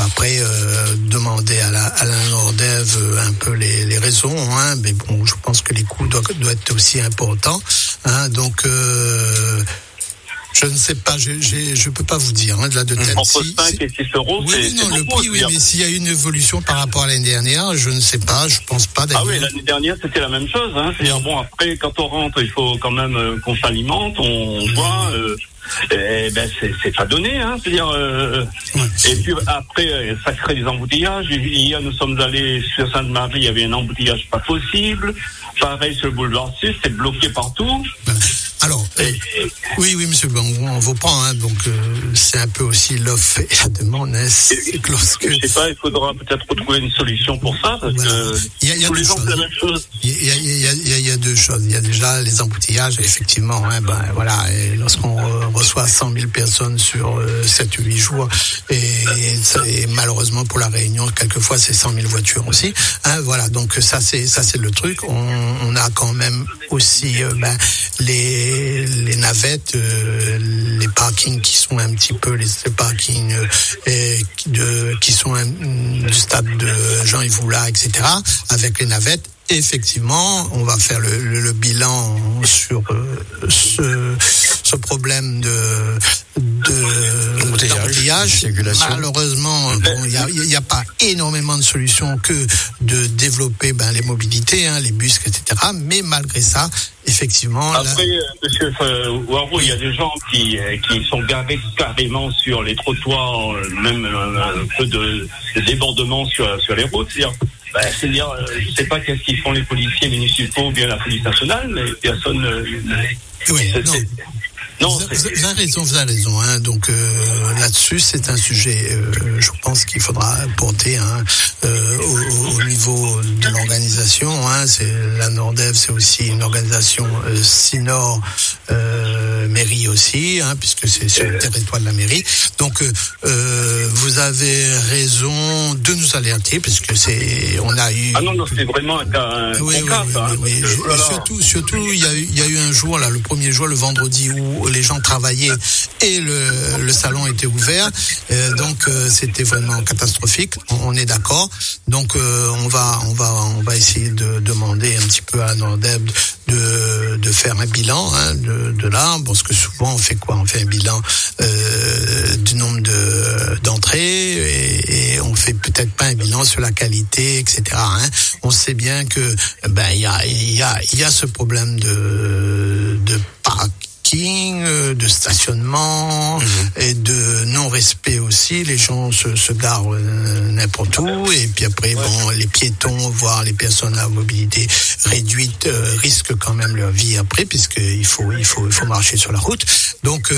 à la Nordev un peu les raisons. Mais bon, je pense que les coûts doivent être aussi importants. Donc Je ne sais pas, je peux pas vous dire, de la de tête. Entre 5 et 6 euros, oui, c'est le prix, oui, mais s'il y a une évolution par rapport à l'année dernière, je ne sais pas, je pense pas d'ailleurs. Ah oui, l'année dernière, c'était la même chose, C'est-à-dire, bon, après, quand on rentre, il faut quand même qu'on s'alimente, on voit, c'est pas donné, C'est-à-dire, et puis après, ça crée des embouteillages. Hier, nous sommes allés sur Sainte-Marie, il y avait un embouteillage pas possible. Pareil sur le boulevard 6, c'est bloqué partout. Alors, oui, monsieur, on vous prend, donc c'est un peu aussi l'offre et la demande. C'est que lorsque... Je sais pas, il faudra peut-être retrouver une solution pour ça, parce que tous les gens font la même chose. Il y a deux choses. Il y a déjà les embouteillages, effectivement. Et lorsqu'on reçoit 100 000 personnes sur 7-8 jours, et malheureusement pour la Réunion, quelquefois c'est 100 000 voitures aussi. Donc ça c'est le truc. On a quand même aussi les navettes, les parkings qui sont un petit peu les parkings qui sont du stade de Jean-Yves Voula, etc. Avec les navettes. Effectivement, on va faire le bilan sur ce problème d'embouteillage. Malheureusement, il n'y a pas énormément de solutions que de développer les mobilités, les bus, etc. Mais malgré ça, effectivement. Après, monsieur Waro, il y a des gens qui sont garés carrément sur les trottoirs, même un peu de débordement sur les routes. C'est-à-dire, je ne sais pas qu'est-ce qu'ils font les policiers municipaux ou bien la police nationale, mais personne. Vous avez raison. Donc là-dessus, c'est un sujet, je pense qu'il faudra porter au niveau de l'organisation. C'est la Nordève, c'est aussi une organisation Sinor mairie aussi, puisque c'est sur le territoire de la mairie. Donc vous avez raison de nous alerter, puisque on a eu. Ah non, c'est vraiment un cas. Oui. Surtout, il y a eu un jour le premier jour, le vendredi, où les gens travaillaient et le salon était ouvert, donc c'était vraiment catastrophique. On est d'accord. Donc on va essayer de demander un petit peu à Nordeb de faire un bilan de là, parce que souvent on fait quoi? On fait un bilan du nombre d'entrées et on fait peut-être pas un bilan sur la qualité, etc. On sait bien que il y a ce problème de parking, de stationnement et de non-respect aussi. Les gens se garent n'importe où, et puis après les piétons, voire les personnes à mobilité réduite risquent quand même leur vie après, puisqu'il faut marcher sur la route. Donc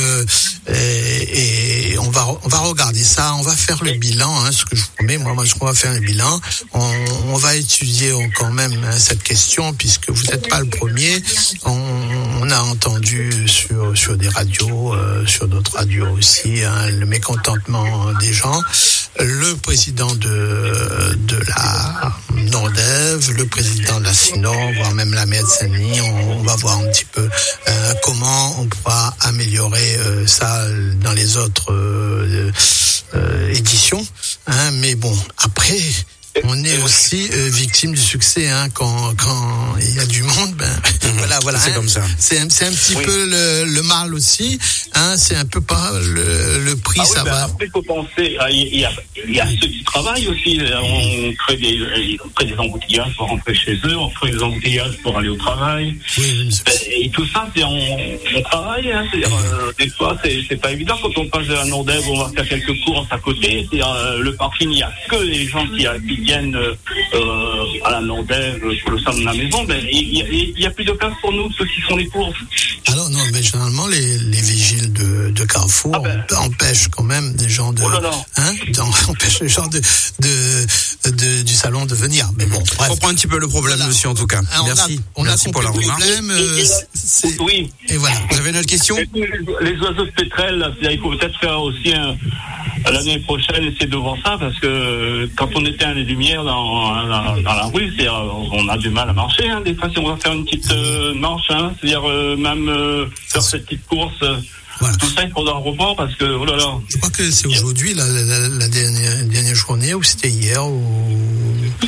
et on va regarder ça, on va faire le bilan, ce que je vous promets, on va faire le bilan, on va étudier quand même cette question, puisque vous n'êtes pas le premier. On a entendu sur des radios, sur d'autres radios aussi, le mécontentement des gens. Le président de la Nordève, le président de la Sinor, voire même la maire de Saint-Denis, on va voir un petit peu comment on pourra améliorer ça dans les autres éditions. Mais bon, après, on est aussi victime du succès, quand il y a du monde, voilà. C'est comme ça. C'est un petit peu le mal aussi, c'est un peu pas le prix, ça va. Après, il faut penser, il y a ceux qui travaillent aussi. On crée des embouteillages pour rentrer chez eux, on crée des embouteillages pour aller au travail. Et tout ça, on travaille, c'est-à-dire, des fois, c'est pas évident quand on passe de la Nordève, on va faire quelques courses à côté. C'est-à-dire, le parking, il y a que les gens qui viennent à la Nordève pour le salon de la maison, il y a plus de place pour nous, ceux qui font les courses. Alors non, mais généralement les vigiles de Carrefour empêchent quand même des gens empêchent les gens du salon de venir. Mais bon, bref. On comprend un petit peu le problème, monsieur, en tout cas. Merci pour la remarque. Oui. Et voilà. Vous avez une autre question? Les oiseaux de pétrel, il faut peut-être faire aussi l'année prochaine, essayer de voir ça, parce que quand on éteint les lumières dans la rue, on a du mal à marcher. Des fois, si on va faire une petite marche, c'est-à-dire même faire cette petite course. Voilà. Tout ça, il faudra revoir, parce que, oh là là. Je crois que c'est aujourd'hui, la dernière journée, ou c'était hier, ou...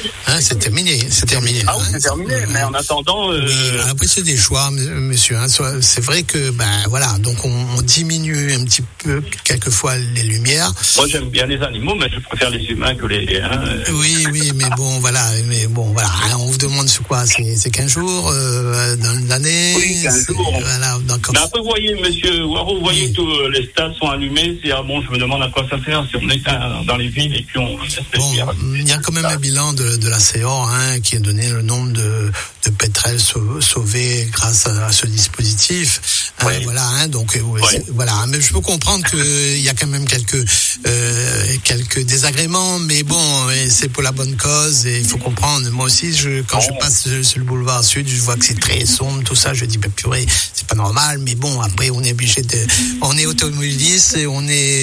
Hein, c'est terminé. Ah oui, c'est terminé. Mais en attendant, après c'est des choix, monsieur. Hein. C'est vrai que voilà, donc on diminue un petit peu quelquefois les lumières. Moi j'aime bien les animaux, mais je préfère les humains que les. Oui, mais bon voilà, on vous demande c'est quoi, c'est 15 jours dans l'année. Oui, 15 jours. Voilà, d'accord. Mais après, vous voyez, monsieur Waro, vous voyez tous les stades sont allumés. C'est je me demande à quoi ça sert si on est dans les villes et puis on. Il y a quand même un bilan de la CEOR qui a donné le nombre de pétrels sauvés grâce à ce dispositif. Oui. Voilà, donc voilà. Mais je peux comprendre qu'il y a quand même quelques désagréments, mais bon, c'est pour la bonne cause et il faut comprendre. Moi aussi, quand je passe sur le boulevard Sud, je vois que c'est très sombre, tout ça. Je dis, purée, c'est pas normal. Mais bon, après, on est obligé on est automobiliste et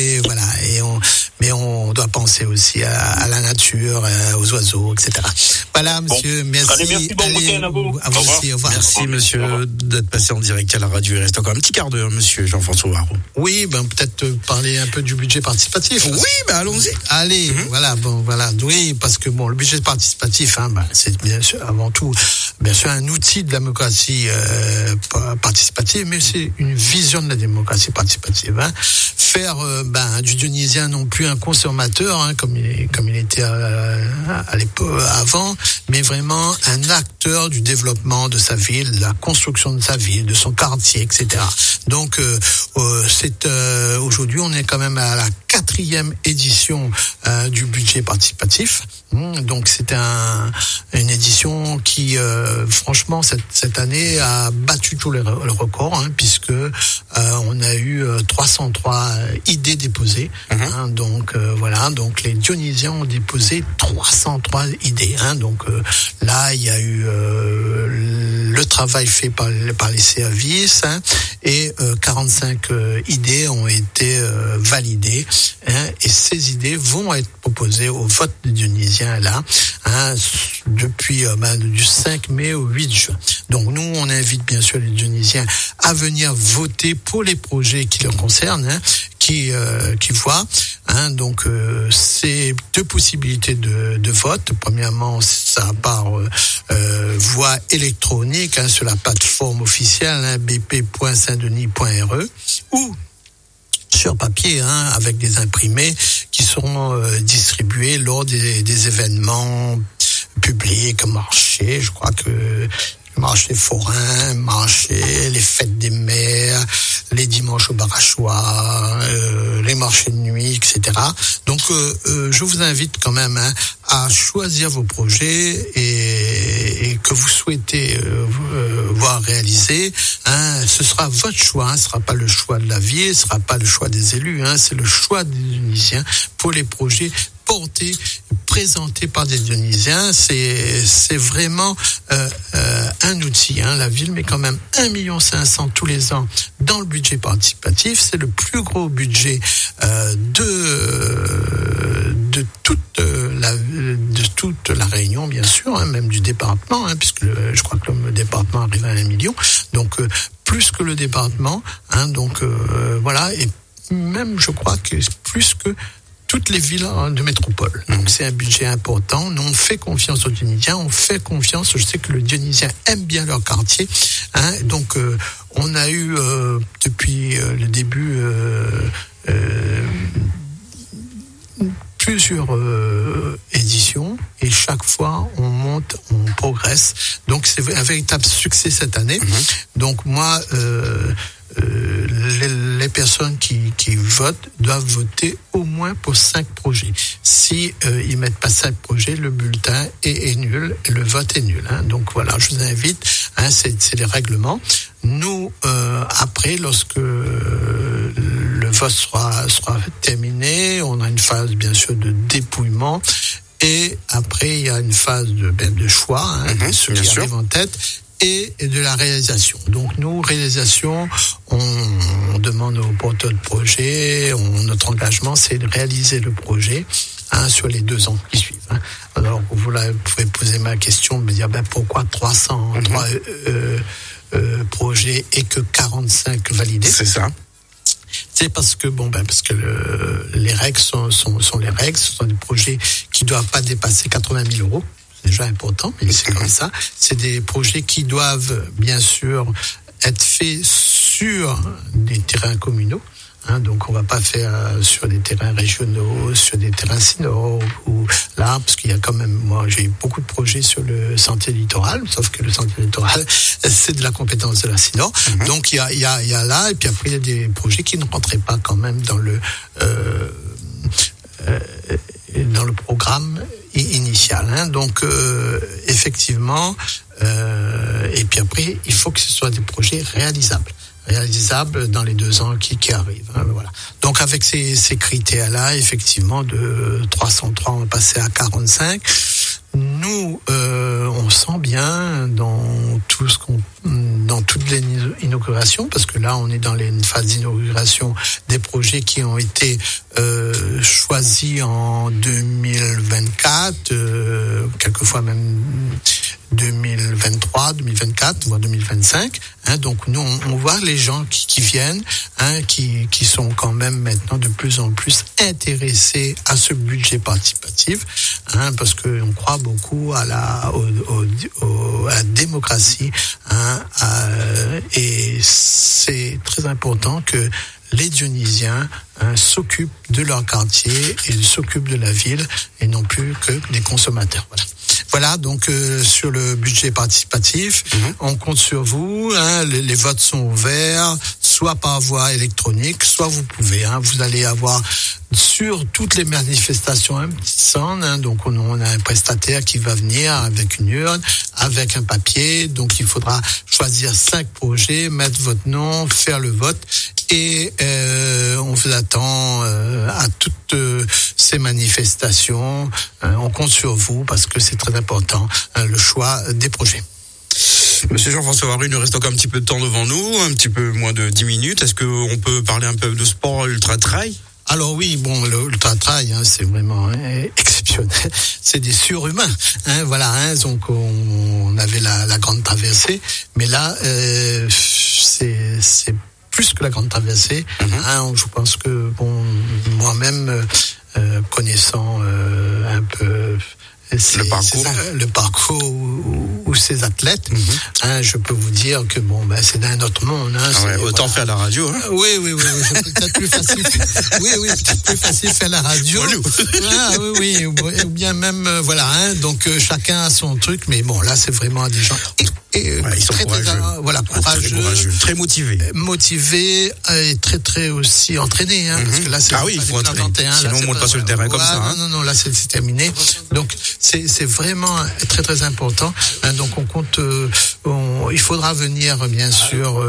mais on doit penser aussi à la nature, aux oiseaux, etc. Voilà, monsieur, merci. Allez, merci, bon week-end à vous. À vous aussi, au revoir. Merci, monsieur, d'être passé en direct à la radio. Il reste encore un petit quart d'heure, monsieur Jean-François Waro. Oui, peut-être parler un peu du budget participatif. Oui, allons-y. Allez, voilà. Oui, parce que le budget participatif, c'est bien sûr, avant tout, bien sûr, un outil de la démocratie participative, mais c'est une vision de la démocratie participative. Faire du Dionysien non plus un consommateur, comme il était à l'époque avant, mais vraiment un acteur du développement de sa ville, de la construction de sa ville, de son quartier, etc. Donc, aujourd'hui, on est quand même à la 4e édition du budget participatif. Donc, c'est une édition qui, franchement, cette année a battu tous les records, puisque on a eu 303 idées déposées. Donc voilà, donc les Dionysiens ont déposé 303 idées. Donc là, il y a eu le travail fait par les CAVIS et 45 idées ont été validées. Et ces idées vont être proposées au vote des Dionysiens là, depuis du 5 mai au 8 juin. Donc nous, on invite bien sûr les Dionysiens à venir voter pour les projets qui leur concernent, qui voient. Donc c'est 2 possibilités de vote. Premièrement, ça par voie électronique sur la plateforme officielle bp.saintdenis.re ou sur papier, avec des imprimés qui seront distribués lors des événements publics, marchés. Je crois que marché forain, les fêtes des mers, les dimanches au Barachois, les marchés de nuit, etc. Donc, je vous invite quand même à choisir vos projets et que vous souhaitez voir réaliser. Ce sera votre choix, ce sera pas le choix de la ville, ce sera pas le choix des élus, c'est le choix des Dionysiens pour les projets présenté par des Dionysiens. C'est vraiment un outil. La ville met quand même 1,5 million tous les ans dans le budget participatif. C'est le plus gros budget de toute la Réunion, bien sûr, même du département, puisque je crois que le département arrive à 1 million. Donc plus que le département. Voilà. Et même, je crois que plus que toutes les villes de métropole. Donc c'est un budget important. Nous, on fait confiance aux Dionysiens, on fait confiance. Je sais que le Dionysien aime bien leur quartier. Donc on a eu depuis le début plusieurs éditions et chaque fois on monte, on progresse. Donc c'est un véritable succès cette année. Donc moi, les personnes qui votent doivent voter au moins pour 5 projets. Si ils mettent pas 5 projets, le bulletin est nul et le vote est nul. Donc voilà, je vous invite. C'est les règlements. Nous, après, lorsque le vote sera terminé, on a une phase bien sûr de dépouillement. Et après, il y a une phase de choix, ceux qui arrivent en tête, et de la réalisation. Donc nous, réalisation, on demande aux porteurs de projet, notre engagement, c'est de réaliser le projet sur les 2 ans qui suivent. Alors, vous pouvez poser ma question, me dire pourquoi 303 projets et que 45 validés. C'est ça. C'est parce que les règles sont les règles. Ce sont des projets qui ne doivent pas dépasser 80 000 euros. déjà important, mais c'est comme ça. C'est des projets qui doivent, bien sûr, être faits sur des terrains communaux. Donc on va pas faire sur des terrains régionaux, sur des terrains sinors ou là, parce qu'il y a quand même, moi j'ai eu beaucoup de projets sur le sentier littoral, sauf que le sentier littoral c'est de la compétence de la Sinor. Donc il y a là, et puis après il y a des projets qui ne rentraient pas quand même dans le programme initial. Donc effectivement, et puis après il faut que ce soit des projets réalisables dans les 2 ans qui arrivent. Voilà. Donc avec ces critères-là, effectivement, de 303, on va passer à 45. Nous, on sent bien dans toutes les inaugurations, parce que là, on est dans une phase d'inauguration des projets qui ont été choisis en 2024, quelquefois même 2023, 2024, voire 2025. Donc nous, on voit les gens qui viennent, qui sont quand même maintenant de plus en plus intéressés à ce budget participatif, parce que on croit beaucoup à la démocratie, et c'est très important que les Dionysiens s'occupent de leur quartier et s'occupent de la ville, et non plus que des consommateurs. Voilà, donc sur le budget participatif, on compte sur vous. Les votes sont ouverts, soit par voie électronique, soit vous pouvez. Vous allez avoir sur toutes les manifestations un petit stand. Donc on a un prestataire qui va venir avec une urne, avec un papier. Donc il faudra choisir 5 projets, mettre votre nom, faire le vote. Et on vous attend à toutes ces manifestations. On compte sur vous parce que c'est très important, le choix des projets. Monsieur Jean-François Varru, il nous reste encore un petit peu de temps devant nous, un petit peu moins de 10 minutes. Est-ce qu'on peut parler un peu de sport ultra-trail ? Alors oui, bon, l'ultra-trail, c'est vraiment exceptionnel. C'est des surhumains. Donc on avait la grande traversée, mais là, c'est plus que la grande traversée. Je pense que moi-même, connaissant un peu le parcours ou ces athlètes, je peux vous dire que c'est d'un autre monde. Autant faire la radio. Oui, c'est peut-être plus facile. Peut-être plus facile faire la radio. Oui, ou bien même donc chacun a son truc, mais là c'est vraiment des gens. Ils sont courageux, très motivés et très très aussi entraînés, parce que là c'est il faut entraîner, sinon on monte pas sur le terrain comme ça. Non, là c'est terminé. Donc c'est vraiment très très important. Donc on compte, il faudra venir bien sûr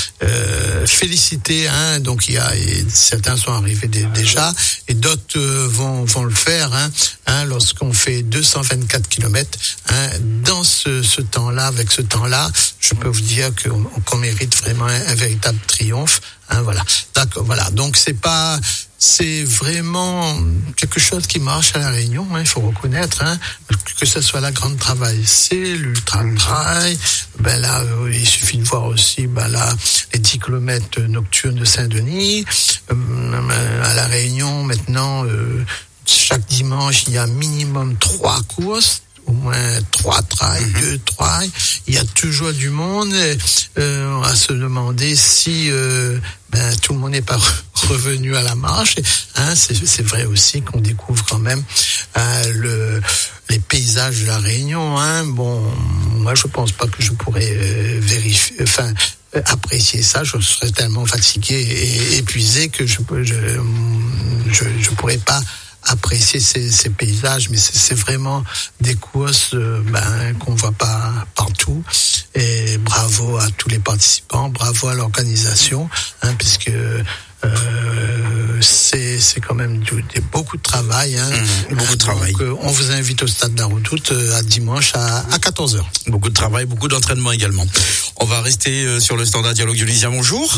féliciter. Donc certains sont arrivés déjà et d'autres vont le faire. Lorsqu'on fait 224 kilomètres dans ce temps-là, avec ce temps-là, je peux vous dire qu'on mérite vraiment un véritable triomphe. D'accord. Voilà. Donc c'est vraiment quelque chose qui marche à La Réunion. Il faut reconnaître que ce soit la grande travail, c'est l'ultra-trail. Là, il suffit de voir aussi les 10 kilomètres nocturnes de Saint-Denis. À La Réunion, maintenant, chaque dimanche, il y a minimum 3 courses. Au moins 3 trails, 2 trails. Il y a toujours du monde. On va se demander si tout le monde n'est pas revenu à la marche. C'est vrai aussi qu'on découvre quand même les paysages de La Réunion. Moi je pense pas que je pourrais apprécier ça. Je serais tellement fatigué et épuisé que je pourrais pas apprécier ces paysages, mais c'est vraiment des courses qu'on voit pas partout. Et bravo à tous les participants, bravo à l'organisation, puisque c'est quand même beaucoup de travail. Beaucoup de travail. Donc, on vous invite au Stade de la Redoute à dimanche à 14h. Beaucoup de travail, beaucoup d'entraînement également. On va rester sur le standard Dialogue Dionysien. Bonjour.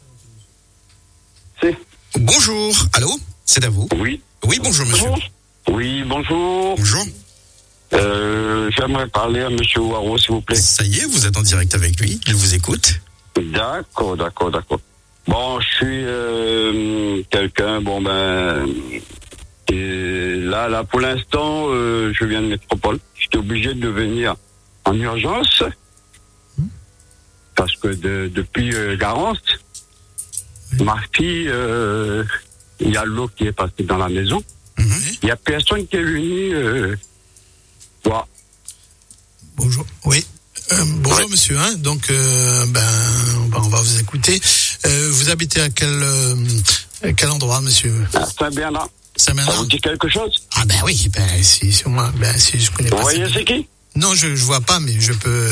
Bonjour. Allô, c'est à vous. Oui, bonjour monsieur. Oui, bonjour. Bonjour. J'aimerais parler à monsieur Ouaro, s'il vous plaît. Ça y est, vous êtes en direct avec lui, il vous écoute. D'accord. Bon, je suis quelqu'un, là, pour l'instant, je viens de métropole. j'étais obligé de venir en urgence. Parce que depuis Garance, ma fille, il y a l'eau qui est passée dans la maison. Il n'y a personne qui est venu voir. Bonjour. Oui. Bonjour monsieur. Hein. Donc, on va vous écouter. Vous habitez à quel endroit, monsieur? À Saint-Bernard. Saint-Bernard. Ça vous dit quelque chose? Ah ben oui. Si moi, si je connais pas. Vous voyez c'est qui? Non, je vois pas, mais je peux.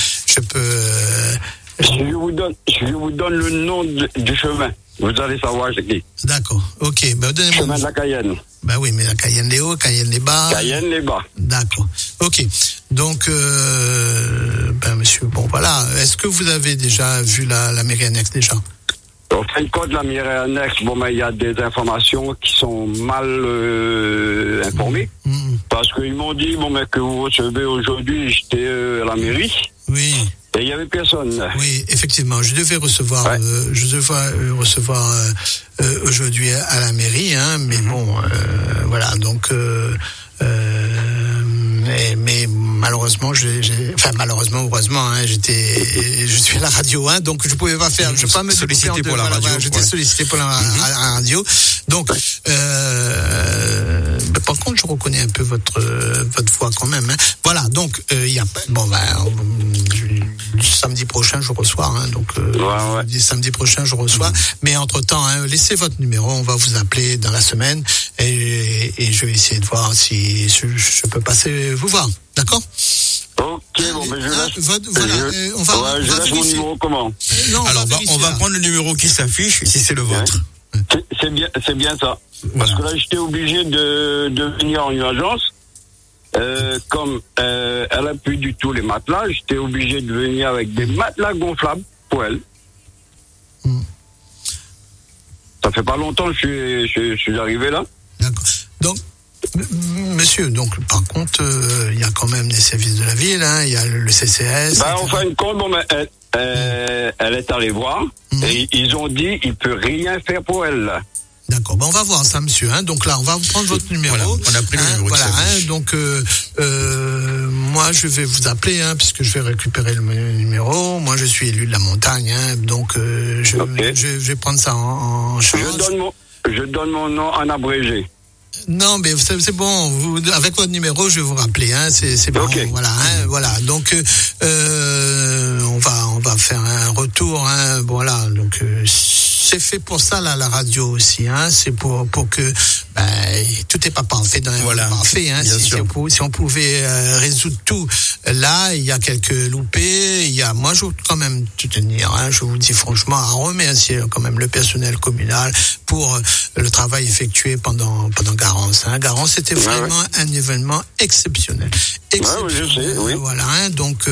Je vous donne le nom du chemin. Vous allez savoir c'est qui. D'accord. Ok. Donnez-moi. Chemin de la Cayenne. Ben oui, mais la Cayenne les hauts, Cayenne les bas. Cayenne les bas. D'accord. Ok. Donc, monsieur, bon voilà. Est-ce que vous avez déjà vu la mairie annexe déjà? Au fin de compte, la mairie annexe, il y a des informations qui sont mal informées. Parce qu'ils m'ont dit, que vous recevez aujourd'hui, j'étais à la mairie. Oui. Et il n'y avait personne. Oui, effectivement. Je devais recevoir, aujourd'hui à la mairie, hein, mais bon, voilà. Donc, mais malheureusement, heureusement, hein, je suis à la radio, hein, donc je pouvais pas faire, je peux pas me solliciter pour la radio. J'étais sollicité pour la radio. Donc, par contre, je reconnais un peu votre voix quand même. Hein. Voilà. Donc, il y a samedi prochain, je reçois. Hein, donc, samedi prochain, je reçois. Mais entre temps, hein, laissez votre numéro. On va vous appeler dans la semaine et je vais essayer de voir si je peux passer vous voir. D'accord? Ok, mais je laisse. On va mon numéro comment? Non, alors, on va prendre le numéro qui s'affiche, si c'est le vôtre. C'est bien ça. Parce que là, j'étais obligé de venir en urgence. Comme elle a plus du tout les matelas, j'étais obligé de venir avec des matelas gonflables pour elle. Ça fait pas longtemps que je suis arrivé là. D'accord. Donc, monsieur, par contre, il y a quand même des services de la ville, hein, il y a le CCS. En fin de compte, elle est allée voir et ils ont dit il peut rien faire pour elle. D'accord, on va voir ça, monsieur. Hein. Donc là, on va vous prendre votre numéro. Voilà, on a pris le numéro. Voilà, donc moi, je vais vous appeler, hein, puisque je vais récupérer le numéro. Moi, je suis élu de la montagne, hein, donc je vais prendre ça en charge. Je donne mon nom en abrégé. Non, mais c'est bon. Avec votre numéro, je vais vous rappeler. Hein, c'est bon. Okay. Voilà. Hein, voilà. Donc, on va faire un retour. Hein, voilà. Donc, c'est fait pour ça là, la radio aussi. Hein, c'est pour que tout n'est pas parfait dans un monde parfait. Hein, si on pouvait résoudre tout, là, il y a quelques loupés. Moi, je veux quand même tenir. Hein, je vous dis franchement, à remercier quand même le personnel communal pour le travail effectué pendant Garance. Hein. Garance, c'était vraiment un événement exceptionnel. Je sais, oui. Voilà. Hein, donc,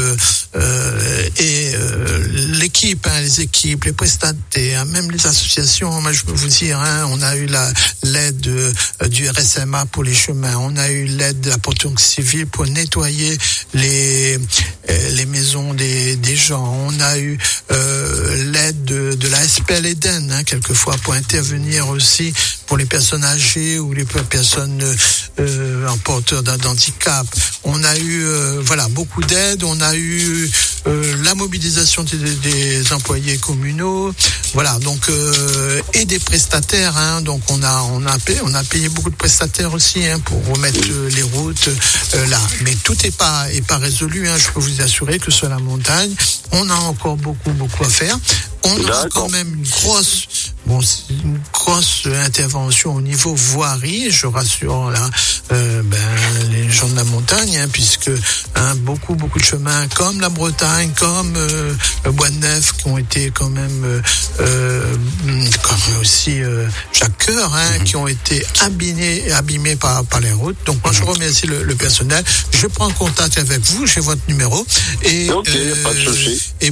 l'équipe, hein, les équipes, les prestataires, même les associations. Moi, je peux vous dire, hein, on a eu l'aide du RSMA pour les chemins. On a eu l'aide de la protection civile pour nettoyer les maisons des gens. On a eu l'aide de la SPL Eden, hein, quelquefois pour intervenir aussi pour les personnes âgées ou les personnes en porteur d'handicap. On a eu beaucoup d'aide. On a eu la mobilisation des employés communaux. Voilà, donc et des prestataires. Hein, donc on a payé beaucoup de prestataires aussi, hein, pour remettre les routes là. Mais tout est pas résolu. Hein, je peux vous assurer que sur la montagne, on a encore beaucoup à faire. On a quand même une grosse intervention au niveau voirie, je rassure là les gens de la montagne, hein, puisque beaucoup de chemins comme la Bretagne, comme le Bois-de-Neuf qui ont été quand même comme aussi Jacques-Cœur, hein, qui ont été abîmés par les routes. Donc moi je remercie le personnel. Je prends contact avec vous, j'ai votre numéro et pas de souci. Et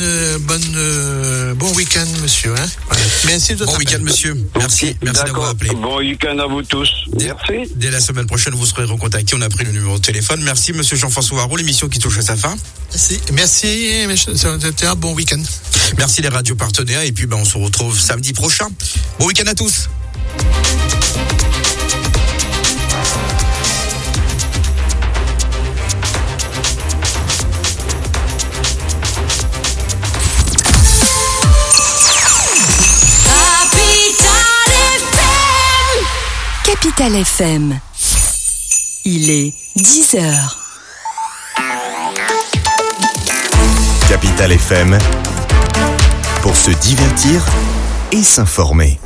bon week-end, monsieur. Hein. Voilà. Merci de votre Bon week-end, monsieur. Merci d'avoir appelé. Bon week-end à vous tous. Merci. Dès la semaine prochaine, vous serez recontacté. On a pris le numéro de téléphone. Merci, monsieur Jean-François Haro. L'émission qui touche à sa fin. Merci. C'était un bon week-end. Merci les radios partenaires. Et puis, on se retrouve samedi prochain. Bon week-end à tous. Capital FM. Il est 10h. Capital FM, pour se divertir et s'informer.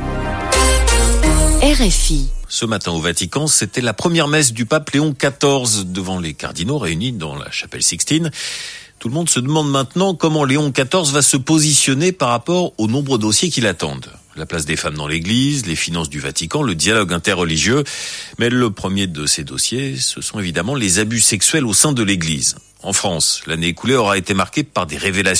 RFI. Ce matin au Vatican, c'était la première messe du pape Léon XIV devant les cardinaux réunis dans la chapelle Sixtine. Tout le monde se demande maintenant comment Léon XIV va se positionner par rapport aux nombreux dossiers qui l'attendent. La place des femmes dans l'Église, les finances du Vatican, le dialogue interreligieux. Mais le premier de ces dossiers, ce sont évidemment les abus sexuels au sein de l'Église. En France, l'année écoulée aura été marquée par des révélations